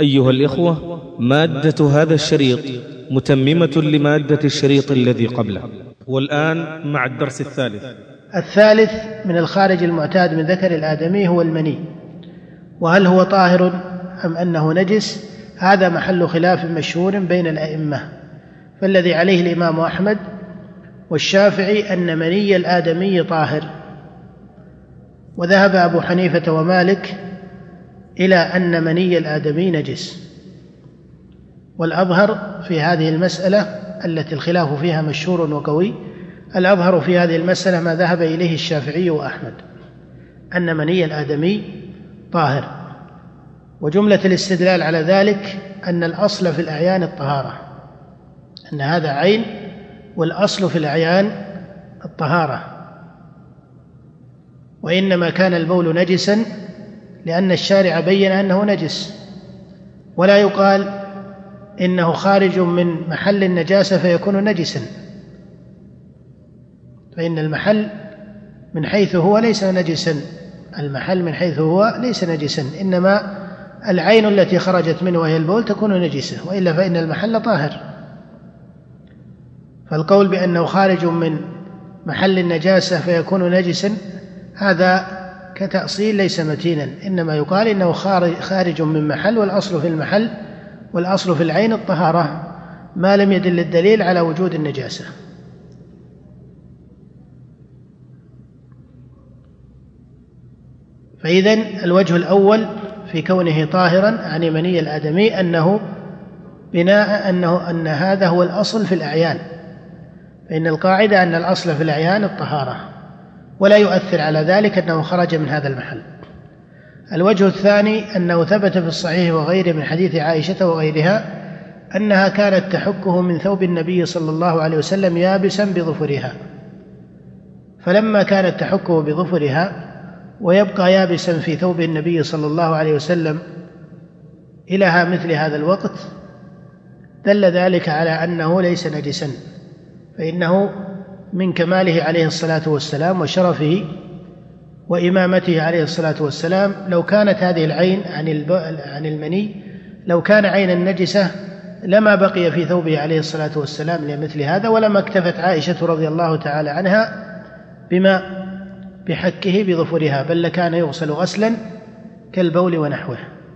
أيها الإخوة، مادة هذا الشريط متممة لمادة الشريط الذي قبله. والآن مع الدرس الثالث من الخارج المعتاد من ذكر الآدمي هو المني، وهل هو طاهر أم أنه نجس؟ هذا محل خلاف مشهور بين الأئمة، فالذي عليه الإمام أحمد والشافعي أن مني الآدمي طاهر، وذهب أبو حنيفة ومالك إلى أن مني الآدمي نجس. والأظهر في هذه المسألة التي الخلاف فيها مشهور وقوي، الأظهر في هذه المسألة ما ذهب إليه الشافعي وأحمد، أن مني الآدمي طاهر. وجملة الاستدلال على ذلك أن الأصل في الأعيان الطهارة، أن هذا عين، والأصل في الأعيان الطهارة، وإنما كان البول نجسا لأن الشارع بين أنه نجس، ولا يقال إنه خارج من محل النجاسة فيكون نجسا، فإن المحل من حيث هو ليس نجسا، المحل من حيث هو ليس نجسا، إنما العين التي خرجت منه وهي البول تكون نجسة، وإلا فإن المحل طاهر. فالقول بأنه خارج من محل النجاسة فيكون نجسا هذا كتأصيل ليس متينا، إنما يقال إنه خارج من محل، والأصل في المحل والأصل في العين الطهارة ما لم يدل الدليل على وجود النجاسة. فإذن الوجه الأول في كونه طاهرا عن مني الآدمي أنه بناء أن هذا هو الأصل في الأعيان، فإن القاعدة أن الأصل في الأعيان الطهارة، ولا يؤثر على ذلك أنه خرج من هذا المحل. الوجه الثاني أنه ثبت في الصحيح وغيره من حديث عائشة وغيرها أنها كانت تحكه من ثوب النبي صلى الله عليه وسلم يابسا بظفرها، فلما كانت تحكه بظفرها ويبقى يابسا في ثوب النبي صلى الله عليه وسلم إلى مثل هذا الوقت دل ذلك على أنه ليس نجسا، فإنه من كماله عليه الصلاة والسلام وشرفه وإمامته عليه الصلاة والسلام لو كانت هذه العين عن المني لو كان عينا نجسة لما بقي في ثوبه عليه الصلاة والسلام لمثل هذا، ولما اكتفت عائشة رضي الله تعالى عنها بحكه بظفرها، بل لكان يغسل غسلا كالبول ونحوه.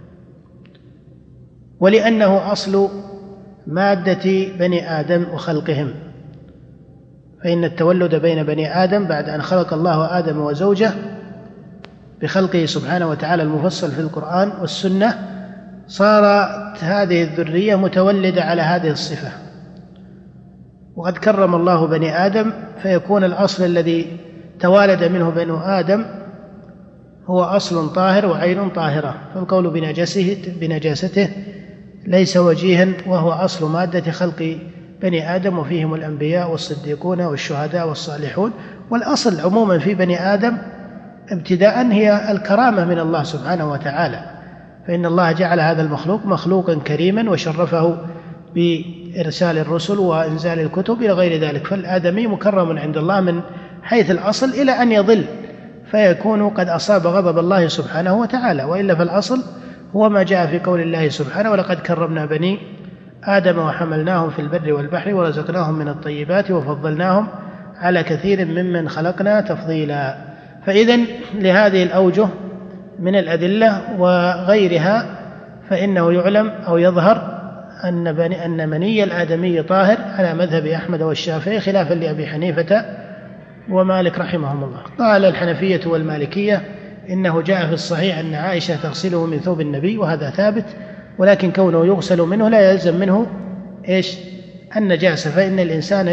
ولأنه أصل مادة بني آدم وخلقهم، فإن التولد بين بني آدم بعد أن خلق الله آدم وزوجه بخلقه سبحانه وتعالى المفصل في القرآن والسنة، صارت هذه الذرية متولدة على هذه الصفة، وقد كرم الله بني آدم فيكون الأصل الذي توالد منه بنو آدم هو أصل طاهر وعين طاهرة، فالقول بنجاسته ليس وجيها، وهو أصل مادة خلق بني آدم، وفيهم الأنبياء والصديقون والشهداء والصالحون. والأصل عموما في بني آدم ابتداء هي الكرامة من الله سبحانه وتعالى، فإن الله جعل هذا المخلوق مخلوقا كريما وشرفه بإرسال الرسل وإنزال الكتب إلى غير ذلك، فالآدمي مكرم عند الله من حيث الأصل إلى أن يضل فيكون قد أصاب غضب الله سبحانه وتعالى، وإلا فالأصل هو ما جاء في قول الله سبحانه ولقد كرمنا بني آدم وحملناهم في البر والبحر ورزقناهم من الطيبات وفضلناهم على كثير ممن خلقنا تفضيلا. فإذن لهذه الأوجه من الأدلة وغيرها فإنه يعلم أو يظهر أن مني الآدمي طاهر على مذهب أحمد والشافعي، خلافا لأبي حنيفة ومالك رحمهم الله. قال الحنفية والمالكية إنه جاء في الصحيح أن عائشة تغسله من ثوب النبي، وهذا ثابت، ولكن كونه يغسل منه لا يلزم منه النجاسة، فإن الإنسان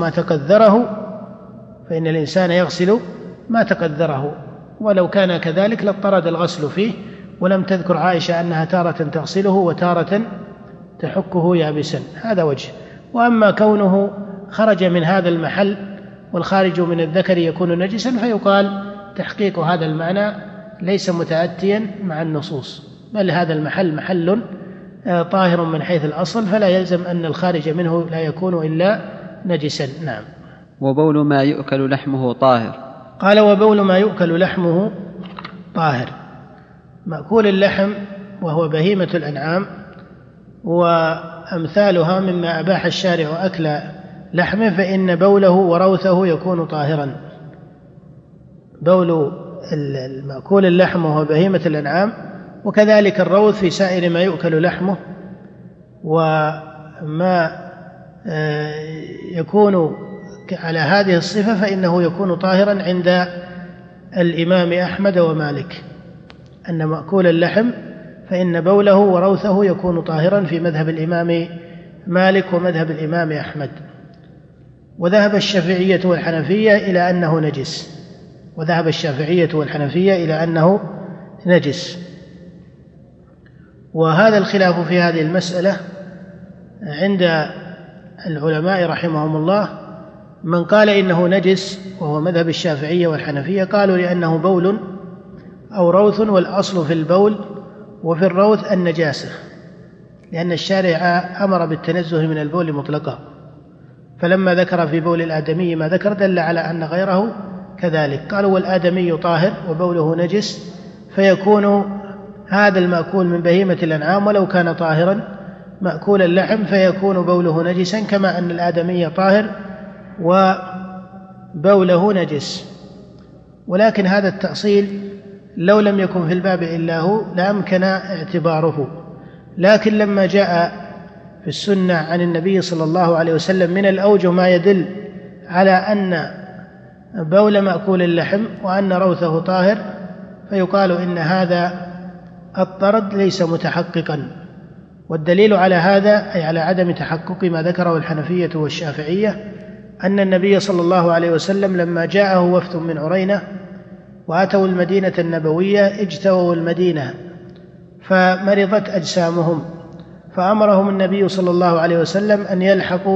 يغسل ما تقدره، ولو كان كذلك لاضطرد الغسل فيه. ولم تذكر عائشة أنها تارة تغسله وتارة تحكه يابسا، هذا وجه. وأما كونه خرج من هذا المحل والخارج من الذكر يكون نجسا، فيقال تحقيق هذا المعنى ليس متأتيا مع النصوص، بل هذا المحل محل طاهر من حيث الأصل، فلا يلزم أن الخارج منه لا يكون إلا نجسا. نعم. وبول ما يؤكل لحمه طاهر. قال وبول ما يؤكل لحمه طاهر. مأكول اللحم وهو بهيمة الأنعام وأمثالها مما أباح الشارع أكل لحمه فإن بوله وروثه يكون طاهرا. بول المأكول اللحم وهو بهيمة الأنعام، وكذلك الروث في سائر ما يؤكل لحمه، وما يكون على هذه الصفة فإنه يكون طاهرا عند الإمام أحمد ومالك، أن مأكول اللحم فإن بوله وروثه يكون طاهرا في مذهب الإمام مالك ومذهب الإمام أحمد. وذهب الشافعية والحنفية إلى أنه نجس، وذهب الشافعية والحنفية إلى أنه نجس. وهذا الخلاف في هذه المسألة عند العلماء رحمهم الله، من قال إنه نجس وهو مذهب الشافعية والحنفية قالوا لأنه بول أو روث، والأصل في البول وفي الروث النجاسة، لأن الشارع أمر بالتنزه من البول مطلقا، فلما ذكر في بول الآدمي ما ذكر دل على أن غيره كذلك. قالوا والآدمي طاهر وبوله نجس، فيكون هذا المأكول من بهيمة الأنعام ولو كان طاهرا مأكول اللحم فيكون بوله نجسا، كما أن الآدمي طاهر وبوله نجس. ولكن هذا التأصيل لو لم يكن في الباب إلا هو لأمكن اعتباره، لكن لما جاء في السنة عن النبي صلى الله عليه وسلم من الأوجه ما يدل على أن بول مأكول اللحم وأن روثه طاهر، فيقال إن هذا الطرد ليس متحققا. والدليل على هذا أي على عدم تحقق ما ذكره الحنفية والشافعية أن النبي صلى الله عليه وسلم لما جاءه وفد من عرينة وأتوا المدينة النبوية اجتووا المدينة فمرضت أجسامهم، فأمرهم النبي صلى الله عليه وسلم أن يلحقوا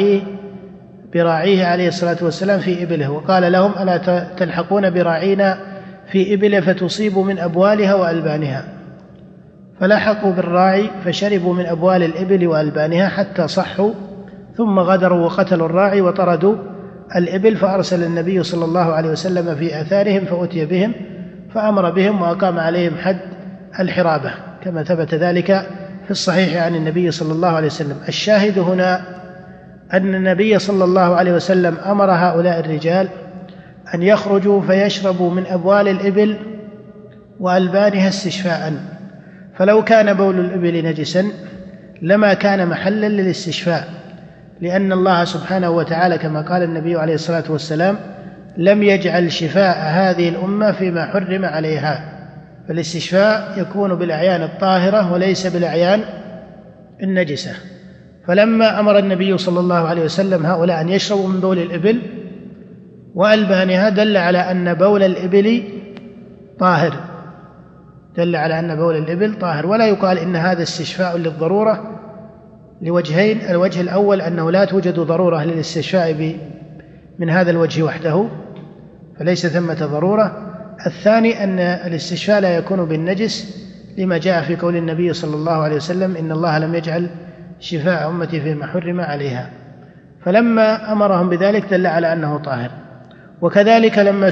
براعيه عليه الصلاة والسلام في إبله، وقال لهم ألا تلحقون براعينا في إبله فتصيبوا من أبوالها وألبانها؟ فلحقوا بالراعي فشربوا من أبوال الإبل وألبانها حتى صحوا، ثم غدروا وقتلوا الراعي وطردوا الإبل، فأرسل النبي صلى الله عليه وسلم في آثارهم فأتي بهم فأمر بهم وأقام عليهم حد الحرابة، كما ثبت ذلك في الصحيح عن النبي صلى الله عليه وسلم. الشاهد هنا أن النبي صلى الله عليه وسلم أمر هؤلاء الرجال أن يخرجوا فيشربوا من أبوال الإبل وألبانها استشفاء، فلو كان بول الإبل نجسا لما كان محلا للاستشفاء، لأن الله سبحانه وتعالى كما قال النبي عليه الصلاة والسلام لم يجعل شفاء هذه الأمة فيما حرم عليها، فالاستشفاء يكون بالأعيان الطاهرة وليس بالأعيان النجسة. فلما أمر النبي صلى الله عليه وسلم هؤلاء أن يشربوا من بول الإبل وألبانها دل على أن بول الإبل طاهر، دل على أن بول الإبل طاهر. ولا يقال إن هذا استشفاء للضرورة لوجهين: الوجه الأول أنه لا توجد ضرورة للاستشفاء من هذا الوجه وحده فليس ثمة ضرورة. الثاني أن الاستشفاء لا يكون بالنجس لما جاء في قول النبي صلى الله عليه وسلم إن الله لم يجعل شفاء أمتي فيما حرم عليها، فلما أمرهم بذلك دل على أنه طاهر. وكذلك لما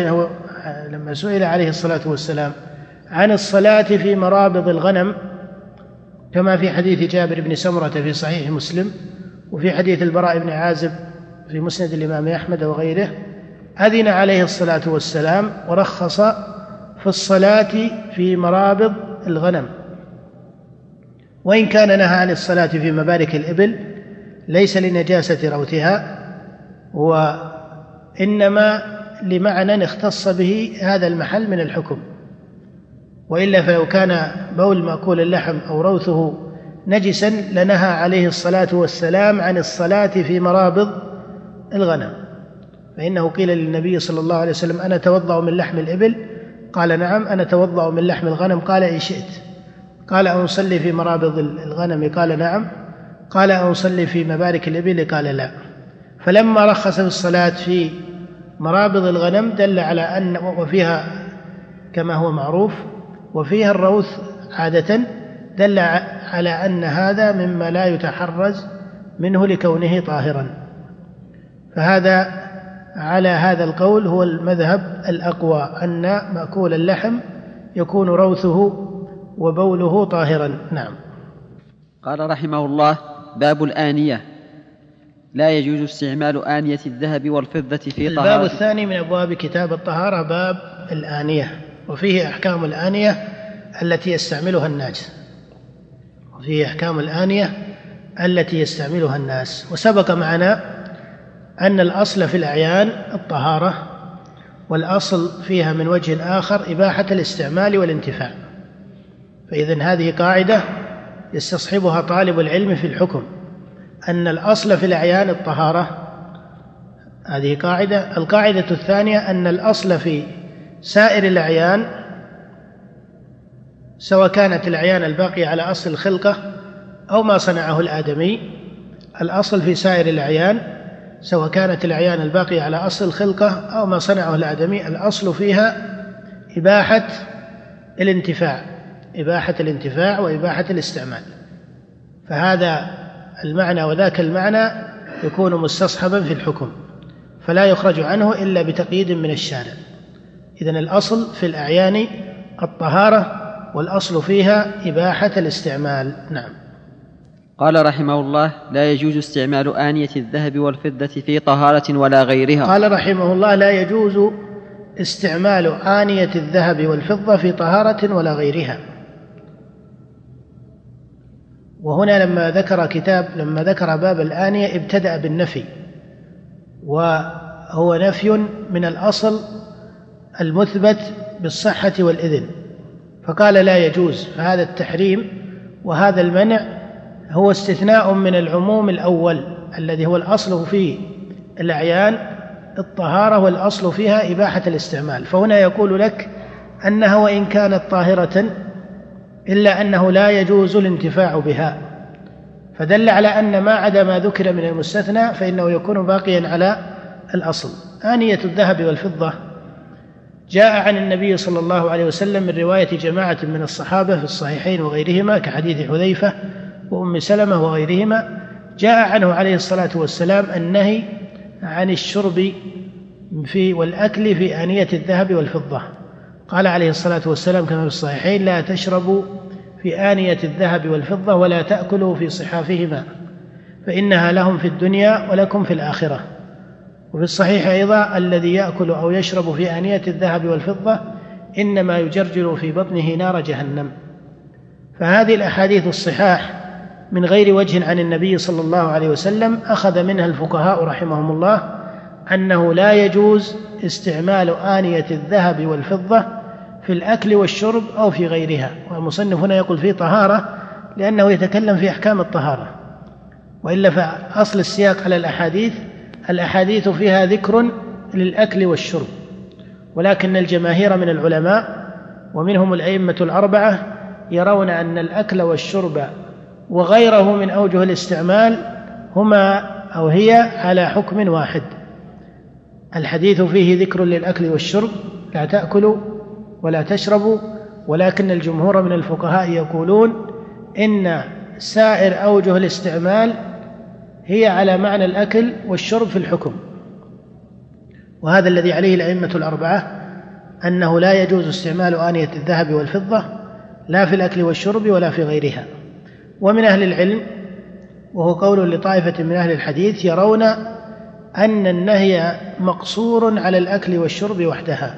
سئل عليه الصلاة والسلام عن الصلاة في مرابض الغنم كما في حديث جابر بن سمرة في صحيح مسلم وفي حديث البراء بن عازب في مسند الإمام أحمد وغيره، أذن عليه الصلاة والسلام ورخص في الصلاة في مرابض الغنم، وإن كان نهى عن الصلاة في مبارك الإبل ليس لنجاسة روثها وإنما لمعنى اختص به هذا المحل من الحكم، وإلا فلو كان بول مأكول اللحم أو روثه نجسا لنهى عليه الصلاة والسلام عن الصلاة في مرابض الغنم، فإنه قيل للنبي صلى الله عليه وسلم أنا أتوضأ من لحم الإبل؟ قال نعم. أنا أتوضأ من لحم الغنم؟ قال إن شئت. قال أصلي في مرابض الغنم؟ قال نعم. قال أصلي في مبارك الإبل؟ قال لا. فلما رخص في الصلاة في مرابض الغنم دل على أن وفيها كما هو معروف وفيها الروث عادة دل على أن هذا مما لا يتحرز منه لكونه طاهرا، فهذا على هذا القول هو المذهب الأقوى أن مأكول اللحم يكون روثه وبوله طاهرا. نعم. قال رحمه الله: باب الآنية. لا يجوز استعمال آنية الذهب والفضة في طهارة. الباب الثاني من أبواب كتاب الطهارة باب الآنية، وفيه أحكام الآنية التي يستعملها الناس، وسبق معنا أن الأصل في الأعيان الطهارة، والأصل فيها من وجه آخر إباحة الاستعمال والانتفاع. فإذن هذه قاعدة يستصحبها طالب العلم في الحكم، أن الأصل في الأعيان الطهارة، هذه قاعدة. القاعدة الثانية أن الأصل في سائر الأعيان، سواء كانت الأعيان الباقية على أصل الخلقة أو ما صنعه الآدمي، الأصل في سائر الأعيان سواء كانت الأعيان الباقية على أصل الخلقة أو ما صنعه الآدمي، الأصل فيها إباحة الانتفاع وإباحة الاستعمال. فهذا المعنى وذاك المعنى يكون مستصحبا في الحكم، فلا يخرج عنه إلا بتقييد من الشارع. إذن الأصل في الأعيان الطهارة، والأصل فيها إباحة الاستعمال. نعم. قال رحمه الله: لا يجوز استعمال آنية الذهب والفضة في طهارة ولا غيرها. قال رحمه الله: لا يجوز استعمال آنية الذهب والفضة في طهارة ولا غيرها. وهنا لما ذكر باب الآنية ابتدأ بالنفي، وهو نفي من الأصل المثبت بالصحة والإذن، فقال لا يجوز. فهذا التحريم وهذا المنع هو استثناء من العموم الأول الذي هو الأصل في الأعيان الطهارة والأصل فيها إباحة الاستعمال. فهنا يقول لك أنها وإن كانت طاهرة إلا أنه لا يجوز الانتفاع بها، فدل على أن ما عدا ما ذكر من المستثنى فإنه يكون باقيا على الأصل. آنية الذهب والفضة جاء عن النبي صلى الله عليه وسلم من رواية جماعة من الصحابة في الصحيحين وغيرهما كحديث حذيفة وأم سلمة وغيرهما، جاء عنه عليه الصلاة والسلام النهي عن الشرب والأكل في آنية الذهب والفضة. قال عليه الصلاة والسلام كما في الصحيحين: لا تشربوا في آنية الذهب والفضة ولا تأكلوا في صحافهما فإنها لهم في الدنيا ولكم في الآخرة. وفي الصحيح أيضا: الذي يأكل أو يشرب في آنية الذهب والفضة إنما يجرجر في بطنه نار جهنم. فهذه الأحاديث الصحاح من غير وجه عن النبي صلى الله عليه وسلم أخذ منها الفقهاء رحمهم الله أنه لا يجوز استعمال آنية الذهب والفضة في الأكل والشرب أو في غيرها. والمصنف هنا يقول في طهارة لأنه يتكلم في أحكام الطهارة، وإلا فأصل السياق على الأحاديث فيها ذكر للأكل والشرب، ولكن الجماهير من العلماء ومنهم الأئمة الأربعة يرون أن الأكل والشرب وغيره من أوجه الاستعمال هي على حكم واحد. الحديث فيه ذكر للأكل والشرب: لا تأكلوا ولا تشربوا، ولكن الجمهور من الفقهاء يقولون إن سائر أوجه الاستعمال هي على معنى الأكل والشرب في الحكم. وهذا الذي عليه الأئمة الأربعة، أنه لا يجوز استعمال آنية الذهب والفضة لا في الأكل والشرب ولا في غيرها. ومن أهل العلم، وهو قول لطائفة من أهل الحديث، يرون أن النهي مقصور على الأكل والشرب وحدها،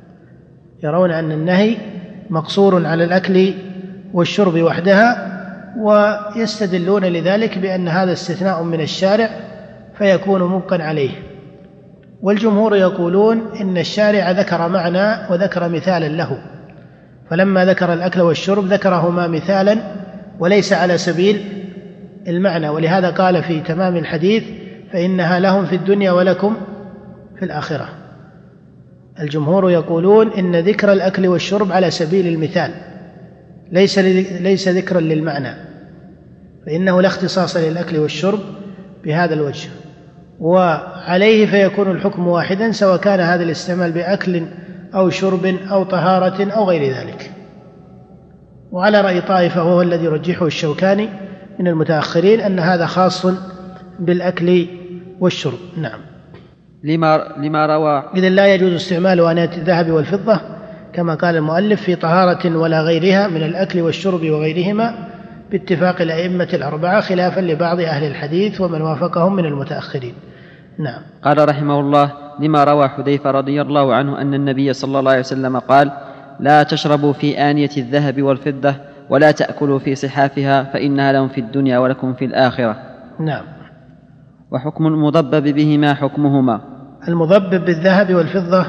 ويستدلون لذلك بأن هذا استثناء من الشارع فيكون مبقا عليه. والجمهور يقولون إن الشارع ذكر معنى وذكر مثالا له، فلما ذكر الأكل والشرب ذكرهما مثالا وليس على سبيل المعنى، ولهذا قال في تمام الحديث: فإنها لهم في الدنيا ولكم في الآخرة. الجمهور يقولون إن ذكر الأكل والشرب على سبيل المثال، ليس ذكرا للمعنى، فإنه لا اختصاص للأكل والشرب بهذا الوجه، وعليه فيكون الحكم واحدا سواء كان هذا الاستعمال بأكل أو شرب أو طهارة أو غير ذلك. وعلى رأي طائفة وهو الذي يرجحه الشوكاني من المتأخرين أن هذا خاص بالأكل والشرب. نعم. لما روى. إذن لا يجوز استعمال آنية الذهب والفضة كما قال المؤلف في طهارة ولا غيرها من الأكل والشرب وغيرهما باتفاق الأئمة الأربعة، خلافا لبعض أهل الحديث ومن وافقهم من المتأخرين. نعم. قال رحمه الله: لما روى حذيفة رضي الله عنه أن النبي صلى الله عليه وسلم قال: لا تشربوا في آنية الذهب والفضة ولا تأكلوا في صحافها فإنها لهم في الدنيا ولكم في الآخرة. نعم. وحكم المضبب بهما حكمهما. المضبب بالذهب والفضة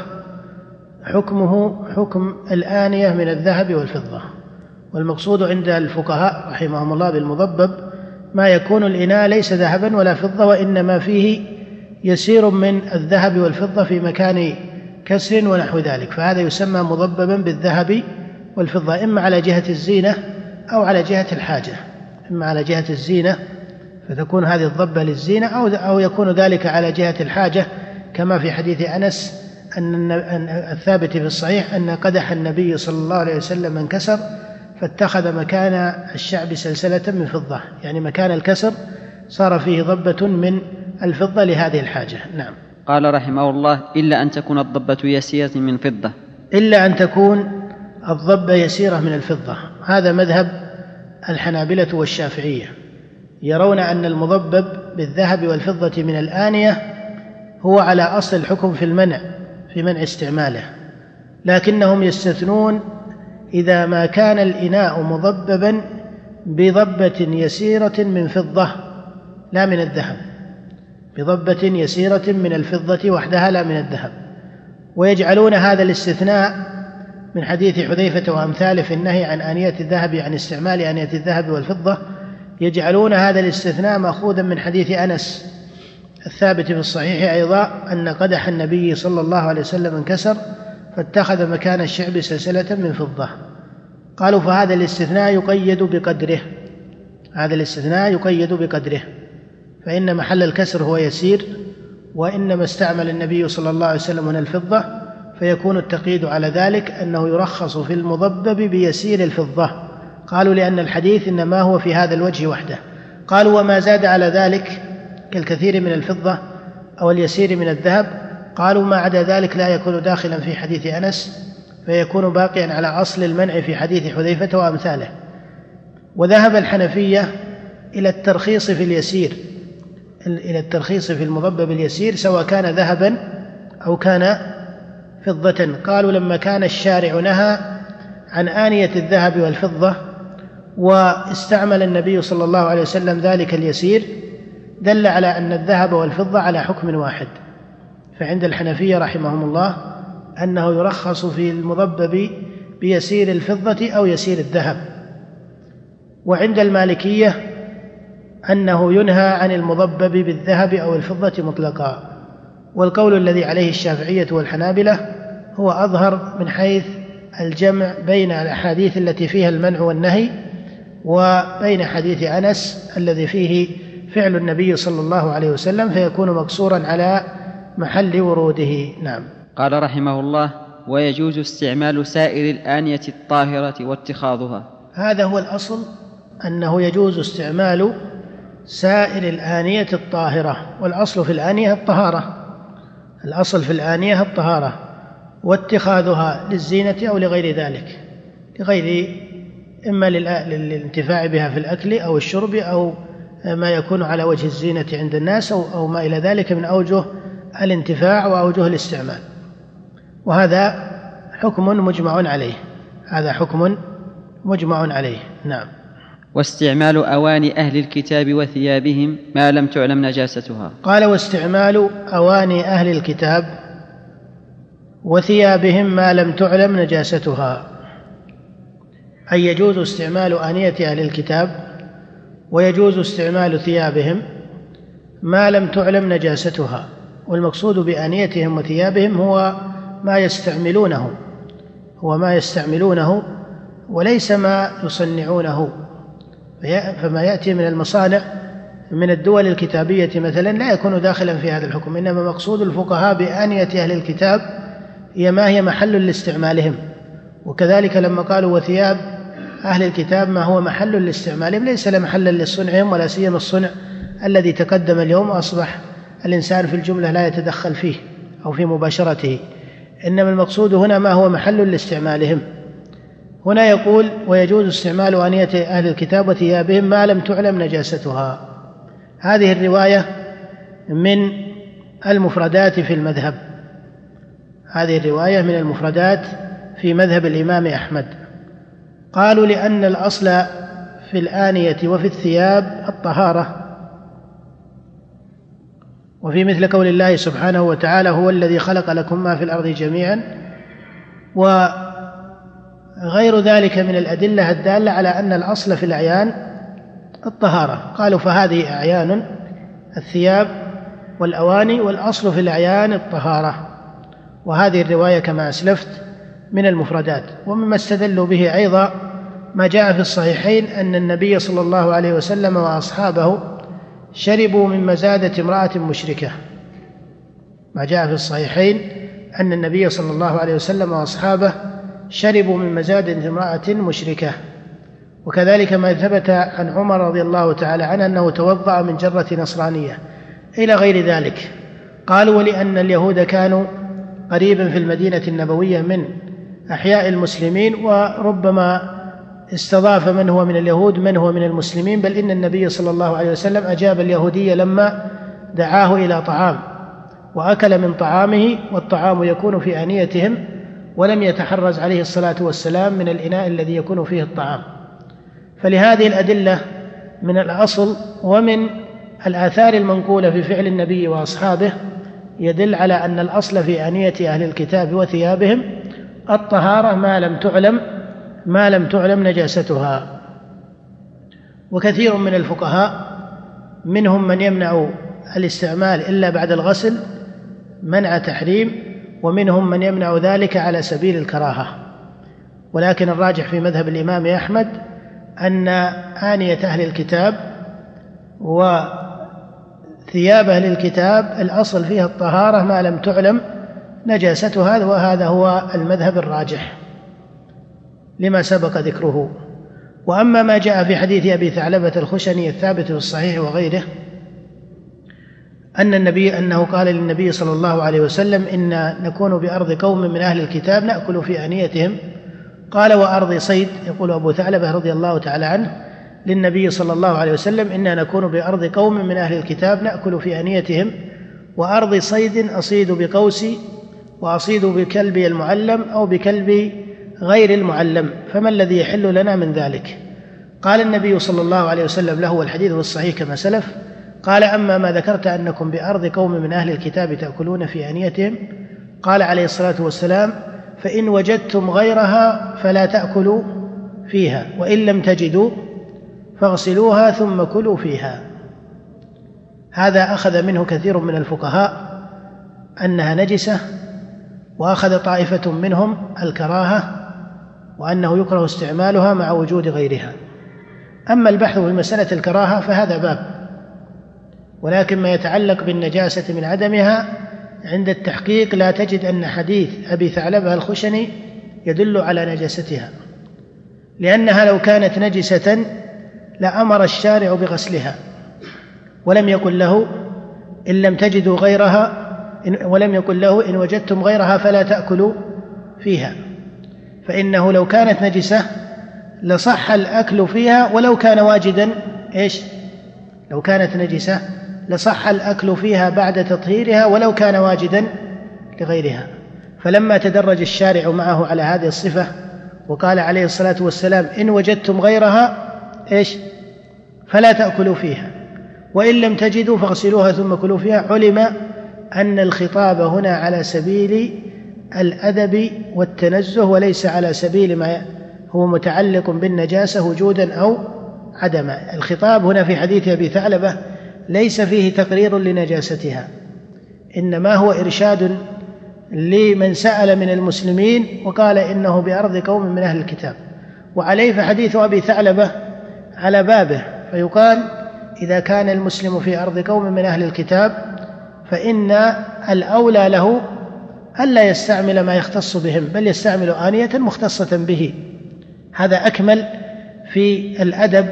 حكمه حكم الآنية من الذهب والفضة، والمقصود عند الفقهاء رحمهم الله بالمضبب ما يكون الإناء ليس ذهبا ولا فضة، وإنما فيه يسير من الذهب والفضة في مكان كسر ونحو ذلك، فهذا يسمى مضببا بالذهب والفضة، إما على جهة الزينة أو على جهة الحاجة. إما على جهة الزينة فتكون هذه الضبة للزينة، أو يكون ذلك على جهة الحاجة، كما في حديث أنس أن الثابت في الصحيح أن قدح النبي صلى الله عليه وسلم انكسر فاتخذ مكان الشعب سلسلة من فضة، يعني مكان الكسر صار فيه ضبة من الفضة لهذه الحاجة. نعم. قال رحمه الله: إلا أن تكون الضبة يسيرة من فضة. إلا أن تكون الضبة يسيرة من الفضة، هذا مذهب الحنابلة والشافعية، يرون أن المضبب بالذهب والفضة من الآنية هو على أصل الحكم في منع استعماله، لكنهم يستثنون إذا ما كان الإناء مضببا بضبة يسيرة من فضة لا من الذهب، بضبة يسيرة من الفضة وحدها لا من الذهب، ويجعلون هذا الاستثناء من حديث حذيفة وأمثاله في النهي عن آنية الذهب، عن استعمال آنية الذهب والفضة، يجعلون هذا الاستثناء مأخوذا من حديث أنس الثابت في الصحيح أيضا أن قدح النبي صلى الله عليه وسلم انكسر فاتخذ مكان الشعب سلسلة من فضة. قالوا فهذا الاستثناء يقيد بقدره، هذا الاستثناء يقيد بقدره، فإن محل الكسر هو يسير، وإنما استعمل النبي صلى الله عليه وسلم من الفضة، فيكون التقييد على ذلك أنه يرخص في المضبب بيسير الفضة. قالوا لأن الحديث إنما هو في هذا الوجه وحده. قالوا وما زاد على ذلك كالكثير من الفضة أو اليسير من الذهب، قالوا ما عدا ذلك لا يكون داخلا في حديث أنس، فيكون باقيا على أصل المنع في حديث حذيفة وأمثاله. وذهب الحنفية إلى الترخيص في اليسير، إلى الترخيص في المضبب اليسير سواء كان ذهبا أو كان فضة. قالوا لما كان الشارع نهى عن آنية الذهب والفضة واستعمل النبي صلى الله عليه وسلم ذلك اليسير دل على أن الذهب والفضة على حكم واحد، فعند الحنفية رحمهم الله أنه يرخص في المضبب بيسير الفضة أو يسير الذهب، وعند المالكية أنه ينهى عن المضبب بالذهب أو الفضة مطلقا. والقول الذي عليه الشافعية والحنابلة هو أظهر من حيث الجمع بين الأحاديث التي فيها المنع والنهي وبين حديث أنس الذي فيه فعل النبي صلى الله عليه وسلم، فيكون مقصورا على محل وروده. نعم. قال رحمه الله: ويجوز استعمال سائر الآنية الطاهرة واتخاذها. هذا هو الأصل، أنه يجوز استعمال سائر الآنية الطاهرة، والأصل في الآنية الطهارة، الأصل في الآنية الطهارة، واتخاذها للزينة أو لغير ذلك، لغير إما للانتفاع بها في الأكل أو الشرب أو ما يكون على وجه الزينة عند الناس أو ما إلى ذلك من أوجه الانتفاع وأوجه الاستعمال، وهذا حكم مجمع عليه، هذا حكم مجمع عليه. نعم. واستعمال أواني أهل الكتاب وثيابهم ما لم تعلم نجاستها. قال: واستعمال أواني أهل الكتاب وثيابهم ما لم تعلم نجاستها، أي يجوز استعمال آنية أهل الكتاب ويجوز استعمال ثيابهم ما لم تعلم نجاستها. والمقصود بآنيتهم وثيابهم هو ما يستعملونه وليس ما يصنعونه، فما يأتي من المصانع من الدول الكتابية مثلا لا يكون داخلا في هذا الحكم، إنما مقصود الفقهاء بآنية أهل الكتاب هي ما هي محل لاستعمالهم. وكذلك لما قالوا وثياب أهل الكتاب ما هو محل لاستعمالهم ليس محلا لصنعهم، ولا سيما الصنع الذي تقدم اليوم أصبح الإنسان في الجملة لا يتدخل فيه أو في مباشرته، إنما المقصود هنا ما هو محل لاستعمالهم. هنا يقول ويجوز استعمال آنية أهل الكتاب وثيابهم ما لم تعلم نجاستها. هذه الرواية من المفردات في المذهب، هذه الرواية من المفردات في مذهب الإمام أحمد. قالوا لأن الأصل في الآنية وفي الثياب الطهارة، وفي مثل قول الله سبحانه وتعالى هو الذي خلق لكم ما في الأرض جميعا، وغير ذلك من الأدلة الدالة على أن الأصل في الأعيان الطهارة. قالوا فهذه أعيان الثياب والأواني، والأصل في الأعيان الطهارة. وهذه الرواية كما أسلفت من المفردات. ومما استدلوا به أيضا ما جاء في الصحيحين أن النبي صلى الله عليه وسلم وأصحابه شربوا من مزادة امرأة مشركة. ما جاء في الصحيحين أن النبي صلى الله عليه وسلم وأصحابه شربوا من مزادة امرأة مشركة. وكذلك ما ثبت عن عمر رضي الله تعالى عنه أنه توضأ من جرة نصرانية إلى غير ذلك. قالوا ولأن اليهود كانوا قريبا في المدينة النبوية من أحياء المسلمين، وربما استضاف من هو من اليهود من هو من المسلمين، بل إن النبي صلى الله عليه وسلم أجاب اليهودي لما دعاه إلى طعام وأكل من طعامه، والطعام يكون في آنيتهم، ولم يتحرز عليه الصلاة والسلام من الإناء الذي يكون فيه الطعام. فلهذه الأدلة من الأصل ومن الآثار المنقولة في فعل النبي وأصحابه يدل على أن الأصل في آنية أهل الكتاب وثيابهم الطهارة ما لم تعلم نجاستها. وكثير من الفقهاء منهم من يمنع الاستعمال إلا بعد الغسل منع تحريم، ومنهم من يمنع ذلك على سبيل الكراهة. ولكن الراجح في مذهب الإمام أحمد أن آنية أهل الكتاب وثياب أهل الكتاب الأصل فيها الطهارة ما لم تعلم نجاستها، وهذا هو المذهب الراجح لما سبق ذكره. وأما ما جاء في حديث أبي ثعلبة الخشني الثابت في الصحيح وغيره أنه قال للنبي صلى الله عليه وسلم إن نكون بأرض قوم من أهل الكتاب نأكل في آنيتهم، قال وأرض صيد، يقول أبو ثعلبة رضي الله تعالى عنه للنبي صلى الله عليه وسلم إنا نكون بأرض قوم من أهل الكتاب نأكل في آنيتهم، وأرض صيد أصيد بقوسي وأصيد بكلبي المعلم أو بكلبي غير المعلم، فما الذي يحل لنا من ذلك؟ قال النبي صلى الله عليه وسلم له، والحديث الصحيح كما سلف، قال أما ما ذكرت أنكم بأرض قوم من أهل الكتاب تأكلون في آنيتهم، قال عليه الصلاة والسلام فإن وجدتم غيرها فلا تأكلوا فيها، وإن لم تجدوا فاغسلوها ثم كلوا فيها. هذا أخذ منه كثير من الفقهاء أنها نجسة، وأخذ طائفة منهم الكراهة وأنه يكره استعمالها مع وجود غيرها. أما البحث في مسألة الكراهة فهذا باب، ولكن ما يتعلق بالنجاسة من عدمها عند التحقيق لا تجد أن حديث أبي ثعلبة الخشني يدل على نجاستها، لأنها لو كانت نجسة لأمر الشارع بغسلها، ولم يقل له إن لم تجدوا غيرها، ولم يقل له إن وجدتم غيرها فلا تأكلوا فيها، فإنه لو كانت نجسة لصح الأكل فيها ولو كان واجدا. لو كانت نجسة لصح الأكل فيها بعد تطهيرها ولو كان واجدا لغيرها. فلما تدرج الشارع معه على هذه الصفة وقال عليه الصلاة والسلام إن وجدتم غيرها فلا تأكلوا فيها، وإن لم تجدوا فاغسلوها ثم كلوا فيها، علم أن الخطاب هنا على سبيل الأدب والتنزه وليس على سبيل ما هو متعلق بالنجاسة وجودا أو عدما. الخطاب هنا في حديث أبي ثعلبة ليس فيه تقرير لنجاستها، إنما هو إرشاد لمن سأل من المسلمين وقال إنه بأرض قوم من أهل الكتاب، وعليه فحديث أبي ثعلبة على بابه، فيقال إذا كان المسلم في أرض قوم من أهل الكتاب فإن الأولى له ألا يستعمل ما يختص بهم، بل يستعمل آنية مختصة به. هذا أكمل في الأدب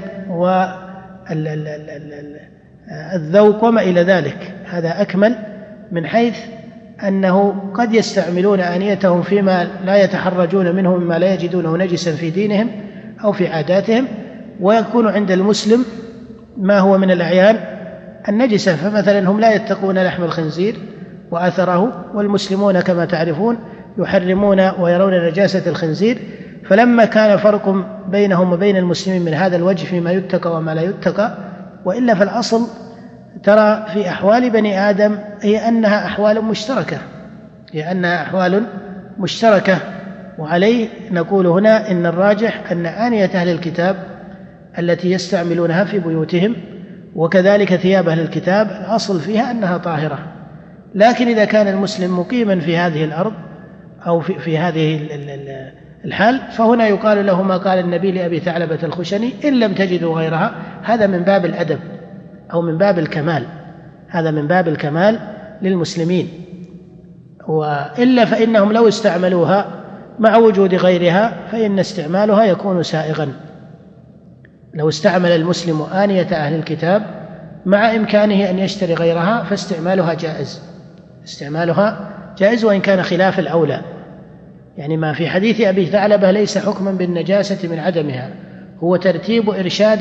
والذوق وما إلى ذلك، هذا أكمل من حيث أنه قد يستعملون آنيتهم فيما لا يتحرجون منه مما لا يجدونه نجسا في دينهم أو في عاداتهم، ويكون عند المسلم ما هو من الأعيان النجسة. فمثلا هم لا يتقون لحم الخنزير وأثره، والمسلمون كما تعرفون يحرمون ويرون نجاسة الخنزير. فلما كان فرق بينهم وبين المسلمين من هذا الوجه فيما يتقى وما لا يتقى، وإلا في الأصل ترى في أحوال بني آدم هي أنها أحوال مشتركة، وعليه نقول هنا إن الراجح أن آنية أهل الكتاب التي يستعملونها في بيوتهم وكذلك ثياب أهل الكتاب الأصل فيها أنها طاهرة. لكن إذا كان المسلم مقيما في هذه الأرض أو في هذه الحال، فهنا يقال له ما قال النبي لأبي ثعلبة الخشني: إن لم تجدوا غيرها. هذا من باب الأدب أو من باب الكمال، هذا من باب الكمال للمسلمين. وإلا فإنهم لو استعملوها مع وجود غيرها فإن استعمالها يكون سائغا. لو استعمل المسلم آنية أهل الكتاب مع إمكانه أن يشتري غيرها فاستعمالها جائز وإن كان خلاف الأولى. يعني ما في حديث أبي ثعلبة ليس حكما بالنجاسة من عدمها، هو ترتيب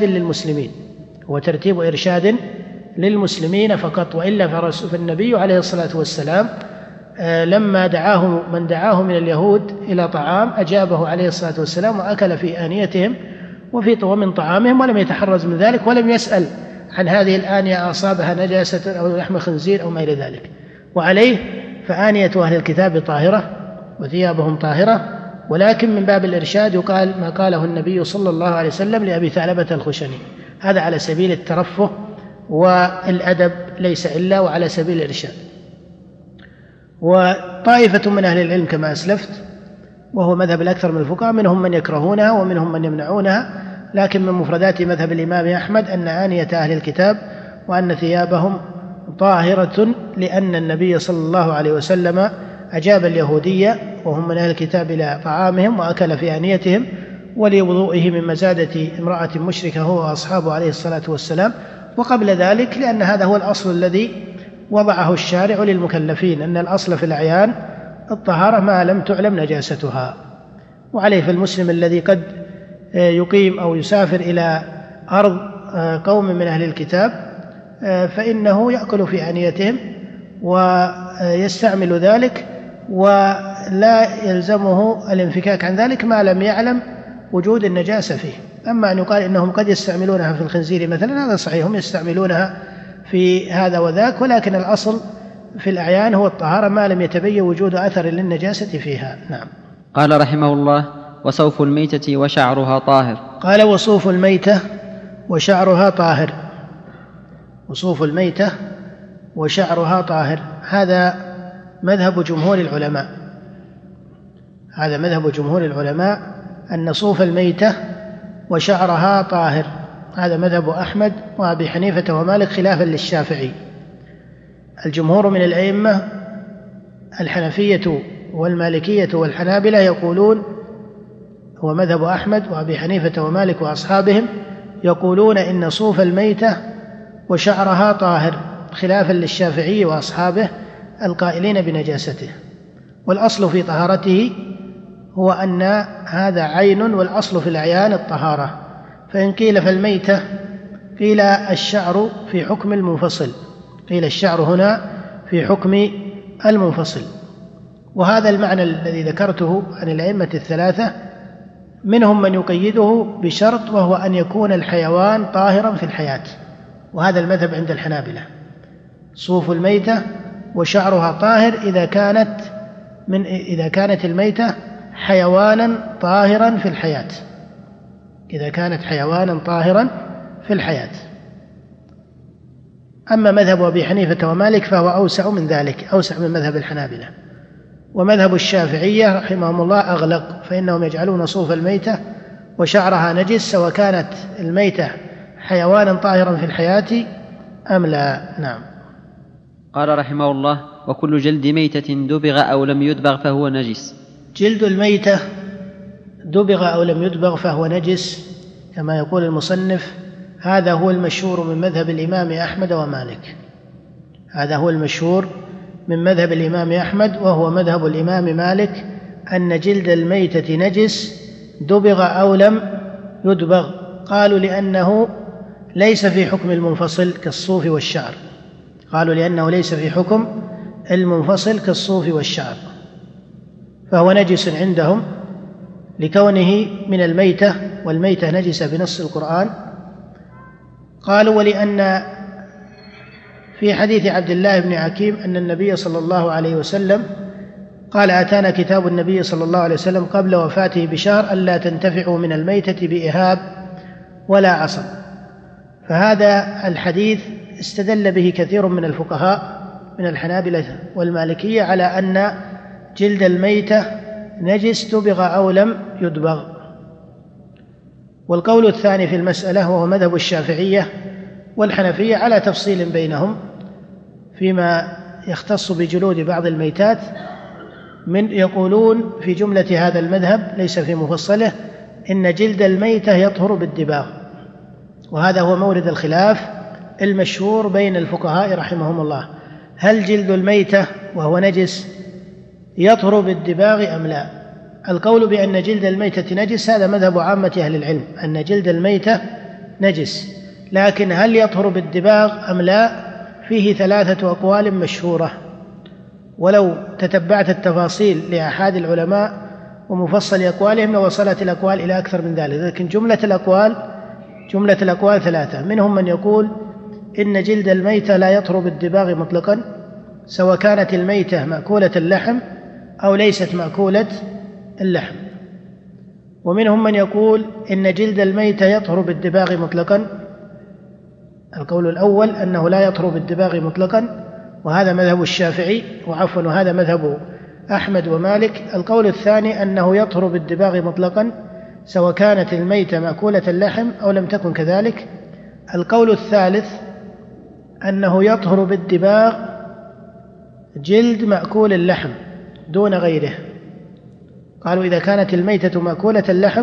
إرشاد للمسلمين فقط. وإلا فالنبي عليه الصلاة والسلام لما من دعاه من اليهود إلى طعام أجابه عليه الصلاة والسلام وأكل في آنيتهم ومن طعامهم، ولم يتحرز من ذلك، ولم يسأل عن هذه الآنية أصابها نجاسة أو لحم خنزير أو ما إلى ذلك. وعليه فآنية أهل الكتاب طاهرة وثيابهم طاهرة، ولكن من باب الإرشاد يقال ما قاله النبي صلى الله عليه وسلم لأبي ثعلبة الخشني، هذا على سبيل الترفه والأدب ليس إلا، وعلى سبيل الإرشاد. وطائفة من أهل العلم كما أسلفت، وهو مذهب الأكثر من الفقهاء، منهم من يكرهونها ومنهم من يمنعونها، لكن من مفردات مذهب الإمام أحمد أن آنية أهل الكتاب وأن ثيابهم طاهرة، لأن النبي صلى الله عليه وسلم أجاب اليهودية وهم من أهل الكتاب إلى طعامهم وأكل في آنيتهم، ولوضوئه من مزادة امرأة مشركة هو وأصحابه عليه الصلاة والسلام. وقبل ذلك لأن هذا هو الأصل الذي وضعه الشارع للمكلفين، أن الأصل في الأعيان الطهارة ما لم تعلم نجاستها. وعليه فالمسلم الذي قد يقيم أو يسافر إلى أرض قوم من أهل الكتاب فإنه يأكل في آنيتهم ويستعمل ذلك، ولا يلزمه الانفكاك عن ذلك ما لم يعلم وجود النجاسة فيه. أما أن يقال إنهم قد يستعملونها في الخنزير مثلا، هذا صحيح، هم يستعملونها في هذا وذاك، ولكن الأصل في الأعيان هو الطهارة ما لم يتبين وجود أثر للنجاسة فيها. نعم. قال رحمه الله: وصوف الميتة وشعرها طاهر. قال: وصوف الميتة وشعرها طاهر. وصوف الميتة وشعرها طاهر، هذا مذهب جمهور العلماء، أن صوف الميتة وشعرها طاهر. هذا مذهب أحمد وأبي حنيفة ومالك خلافا للشافعي. الجمهور من الأئمة الحنفية والمالكية والحنابلة يقولون، هو مذهب أحمد وأبي حنيفة ومالك وأصحابهم، يقولون إن صوف الميتة وشعرها طاهر، خلافا للشافعي وأصحابه القائلين بنجاسته. والأصل في طهارته هو أن هذا عين، والأصل في الأعيان الطهارة. فإن قيل فالميتة، قيل الشعر في حكم المنفصل، قيل الشعر هنا في حكم المنفصل. وهذا المعنى الذي ذكرته عن الأئمة الثلاثة، منهم من يقيده بشرط، وهو أن يكون الحيوان طاهرا في الحياة، وهذا المذهب عند الحنابلة. صوف الميتة وشعرها طاهر إذا كانت الميتة حيوانا طاهرا في الحياة، إذا كانت حيوانا طاهرا في الحياة. أما مذهب أبي حنيفة ومالك فهو أوسع من ذلك، أوسع من مذهب الحنابلة. ومذهب الشافعية رحمهم الله أغلق، فإنهم يجعلون صوف الميتة وشعرها نجس سواء كانت الميتة حيوانا طاهرا في الحياة أم لا. نعم. قال رحمه الله: وكل جلد ميتة دبغ أو لم يدبغ فهو نجس. جلد الميتة دبغ أو لم يدبغ فهو نجس، كما يقول المصنف: هذا هو المشهور من مذهب الإمام أحمد ومالك. هذا هو المشهور من مذهب الإمام أحمد، وهو مذهب الإمام مالك، أن جلد الميتة نجس دبغ أو لم يدبغ. قالوا لأنه ليس في حكم المنفصل كالصوف والشعر، قالوا لأنه ليس في حكم المنفصل كالصوف والشعر، فهو نجس عندهم لكونه من الميتة، والميتة نجسة بنص القرآن. قالوا ولأن في حديث عبد الله بن حكيم أن النبي صلى الله عليه وسلم قال: أتانا كتاب النبي صلى الله عليه وسلم قبل وفاته بشهر ألا تنتفعوا من الميتة بإهاب ولا عصب. فهذا الحديث استدل به كثير من الفقهاء من الحنابلة والمالكية على أن جلد الميتة نجس دبغ أو لم يدبغ. والقول الثاني في المسألة وهو مذهب الشافعية والحنفية على تفصيل بينهم فيما يختص بجلود بعض الميتات، من يقولون في جملة هذا المذهب ليس في مفصله إن جلد الميتة يطهر بالدباغ، وهذا هو مورد الخلاف المشهور بين الفقهاء رحمهم الله، هل جلد الميتة وهو نجس يطهر بالدباغ أم لا؟ القول بأن جلد الميتة نجس هذا مذهب عامة أهل العلم، أن جلد الميتة نجس، لكن هل يطهر بالدباغ أم لا فيه 3 أقوال مشهورة، ولو تتبعت التفاصيل لأحد العلماء ومفصل أقوالهم لوصلت الأقوال إلى أكثر من ذلك، لكن جملة الأقوال 3. منهم من يقول إن جلد الميتة لا يطهر بالدباغ مطلقا سواء كانت الميتة مأكولة اللحم أو ليست مأكولة اللحم، ومنهم من يقول إن جلد الميتة يطهر بالدباغ مطلقا. القول الأول أنه لا يطهر بالدباغ مطلقا، وهذا مذهب الشافعي وهذا مذهب أحمد ومالك. القول الثاني أنه يطهر بالدباغ مطلقا سواء كانت الميتة مأكولة اللحم أو لم تكن كذلك. القول الثالث أنه يطهر بالدباغ جلد مأكول اللحم دون غيره. قالوا إذا كانت الميتة مأكولة اللحم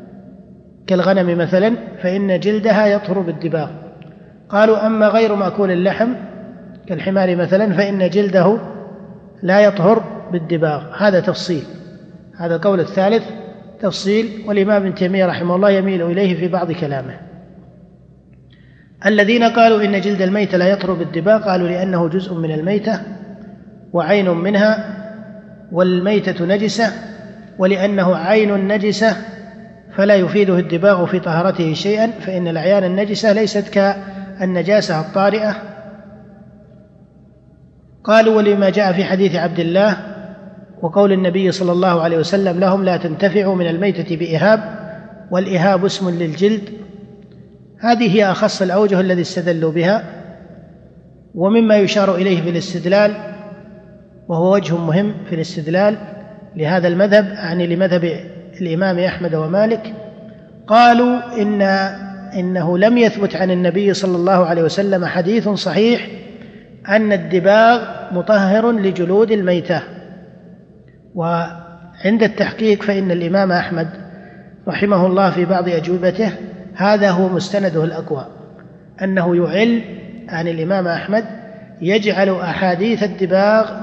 كالغنم مثلا فإن جلدها يطهر بالدباغ. قالوا أما غير مأكول اللحم كالحمار مثلا فإن جلده لا يطهر بالدباغ. هذا تفصيل، هذا القول الثالث تفصيل، والإمام ابن تيمية رحمه الله يميل إليه في بعض كلامه. الذين قالوا إن جلد الميتة لا يطهر بالدباغ قالوا لأنه جزء من الميتة وعين منها، والميتة نجسة، ولأنه عين نجسة فلا يفيده الدباغ في طهارته شيئا، فإن الأعيان النجسة ليست كالنجاسة الطارئة. قالوا ولما جاء في حديث عبد الله وقول النبي صلى الله عليه وسلم لهم لا تنتفعوا من الميتة بإهاب، والإهاب اسم للجلد. هذه هي أخص الأوجه الذي استدلوا بها. ومما يشار إليه في الاستدلال، وهو وجه مهم في الاستدلال لهذا المذهب، يعني لمذهب الإمام أحمد ومالك، قالوا إنه لم يثبت عن النبي صلى الله عليه وسلم حديث صحيح أن الدباغ مطهر لجلود الميتة. وعند التحقيق فإن الإمام أحمد رحمه الله في بعض أجوبته هذا هو مستنده الأقوى، أنه يعل عن الإمام أحمد يجعل أحاديث الدباغ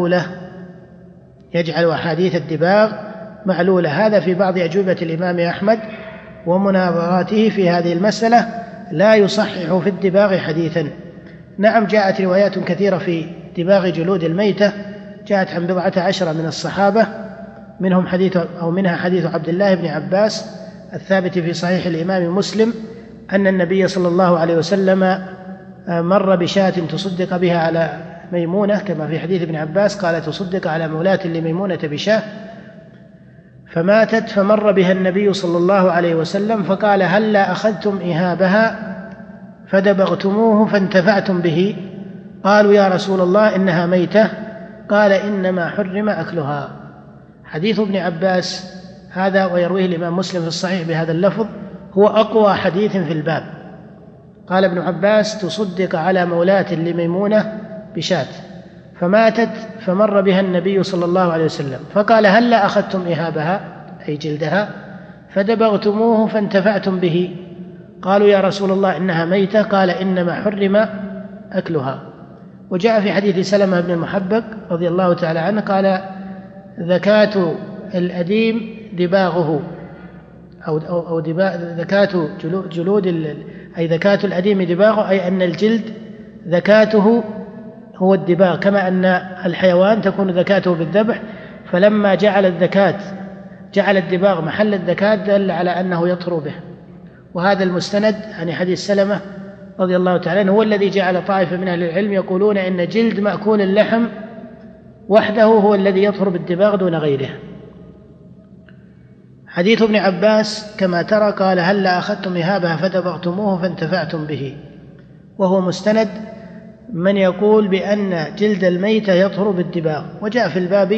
معلولة، هذا في بعض أجوبة الإمام أحمد ومناظراته في هذه المسألة لا يصحح في الدباغ حديثا. نعم جاءت روايات كثيرة في دباغ جلود الميتة، جاءت عن 14 من الصحابة، منها حديث عبد الله بن عباس الثابت في صحيح الإمام مسلم أن النبي صلى الله عليه وسلم مر بشاة تصدق بها على ميمونة، كما في حديث ابن عباس قال تصدق على مولاة لميمونة بشاة فماتت، فمر بها النبي صلى الله عليه وسلم فقال هلا أخذتم إهابها فدبغتموه فانتفعتم به؟ قالوا يا رسول الله إنها ميتة، قال إنما حرم أكلها. حديث ابن عباس هذا ويرويه الإمام مسلم في الصحيح بهذا اللفظ هو أقوى حديث في الباب. قال ابن عباس تصدق على مولاة لميمونة بشاة فماتت، فمر بها النبي صلى الله عليه وسلم فقال هلا أخذتم إهابها أي جلدها فدبغتموه فانتفعتم به؟ قالوا يا رسول الله إنها ميتة، قال إنما حرم أكلها. وجاء في حديث سلمة بن المحبب رضي الله تعالى عنه قال زكاة الأديم دباغه أو زكاة جلود أي زكاة الأديم دباغه، أي أن الجلد زكاته هو الدباغ، كما أن الحيوان تكون زكاته بالذبح، فلما جعل الدباغ محل الزكاة دل على أنه يطهر به. وهذا المستند عن حديث سلمة رضي الله تعالى عنه هو الذي جعل طائفة من أهل العلم يقولون إن جلد مأكول اللحم وحده هو الذي يطهر بالدباغ دون غيره. حديث ابن عباس كما ترى قال هلا أخذتم إهابها فدبغتموه فانتفعتم به، وهو مستند من يقول بأن جلد الميتة يطهر بالدباغ. وجاء في الباب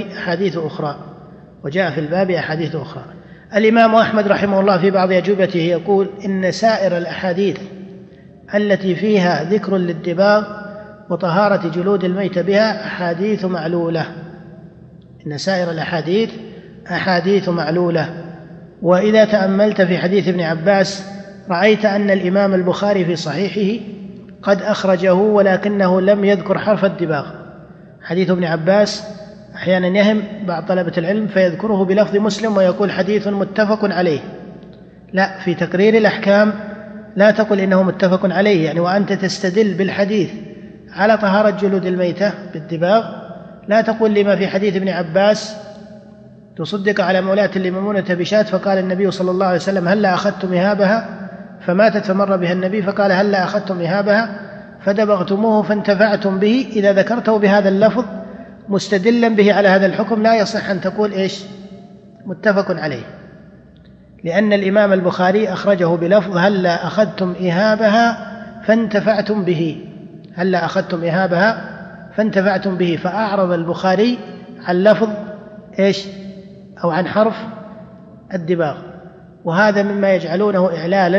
أحاديث أخرى. الإمام أحمد رحمه الله في بعض أجوبته يقول إن سائر الأحاديث التي فيها ذكر للدباغ وطهارة جلود الميتة بها أحاديث معلولة، إن سائر الأحاديث أحاديث معلولة. وإذا تأملت في حديث ابن عباس رأيت أن الإمام البخاري في صحيحه قد أخرجه ولكنه لم يذكر حرف الدباغ. حديث ابن عباس أحيانا يهم بعض طلبة العلم فيذكره بلفظ مسلم ويقول حديث متفق عليه، لا، في تقرير الأحكام لا تقل إنه متفق عليه، يعني وأنت تستدل بالحديث على طهارة جلود الميتة بالدباغ لا تقول لما في حديث ابن عباس تصدق على مولاة لميمونة بشاة فقال النبي صلى الله عليه وسلم هلا أخذتم إهابها فماتت فمر بها النبي فقال هلا أخذتم إهابها فدبغتموه فانتفعتم به. إذا ذكرته بهذا اللفظ مستدلا به على هذا الحكم لا يصح أن تقول إيش متفق عليه، لأن الإمام البخاري أخرجه بلفظ هلا أخذتم إهابها فانتفعتم به، هلا أخذتم إهابها فانتفعتم به، فأعرض البخاري عن لفظ إيش أو عن حرف الدباغ. وهذا مما يجعلونه إعلالا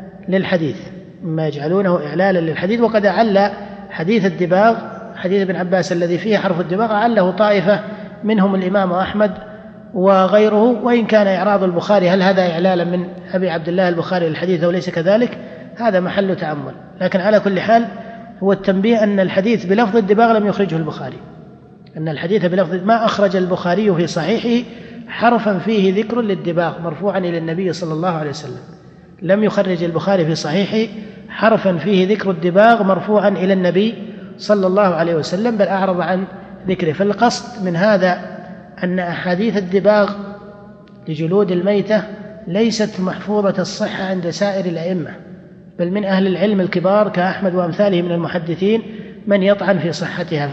للحديث، وقد أعل حديث الدباغ حديث ابن عباس الذي فيه حرف الدباغ أعله طائفة منهم الإمام أحمد وغيره، وإن كان إعراض البخاري هل هذا إعلالا من أبي عبد الله البخاري للحديث أو ليس كذلك هذا محل تأمل. لكن على كل حال هو التنبيه أن الحديث بلفظ الدباغ لم يخرجه البخاري، أن الحديث بلفظ ما أخرج البخاري في صحيحه حرفا فيه ذكر للدباغ مرفوعا إلى النبي صلى الله عليه وسلم، لم يخرج البخاري في صحيحه حرفا فيه ذكر الدباغ مرفوعا إلى النبي صلى الله عليه وسلم، بل أعرض عن ذكره. فالقصد من هذا أن أحاديث الدباغ لجلود الميتة ليست محفوظة الصحة عند سائر الأئمة، بل من أهل العلم الكبار كأحمد وأمثاله من المحدثين من يطعن في صحتها.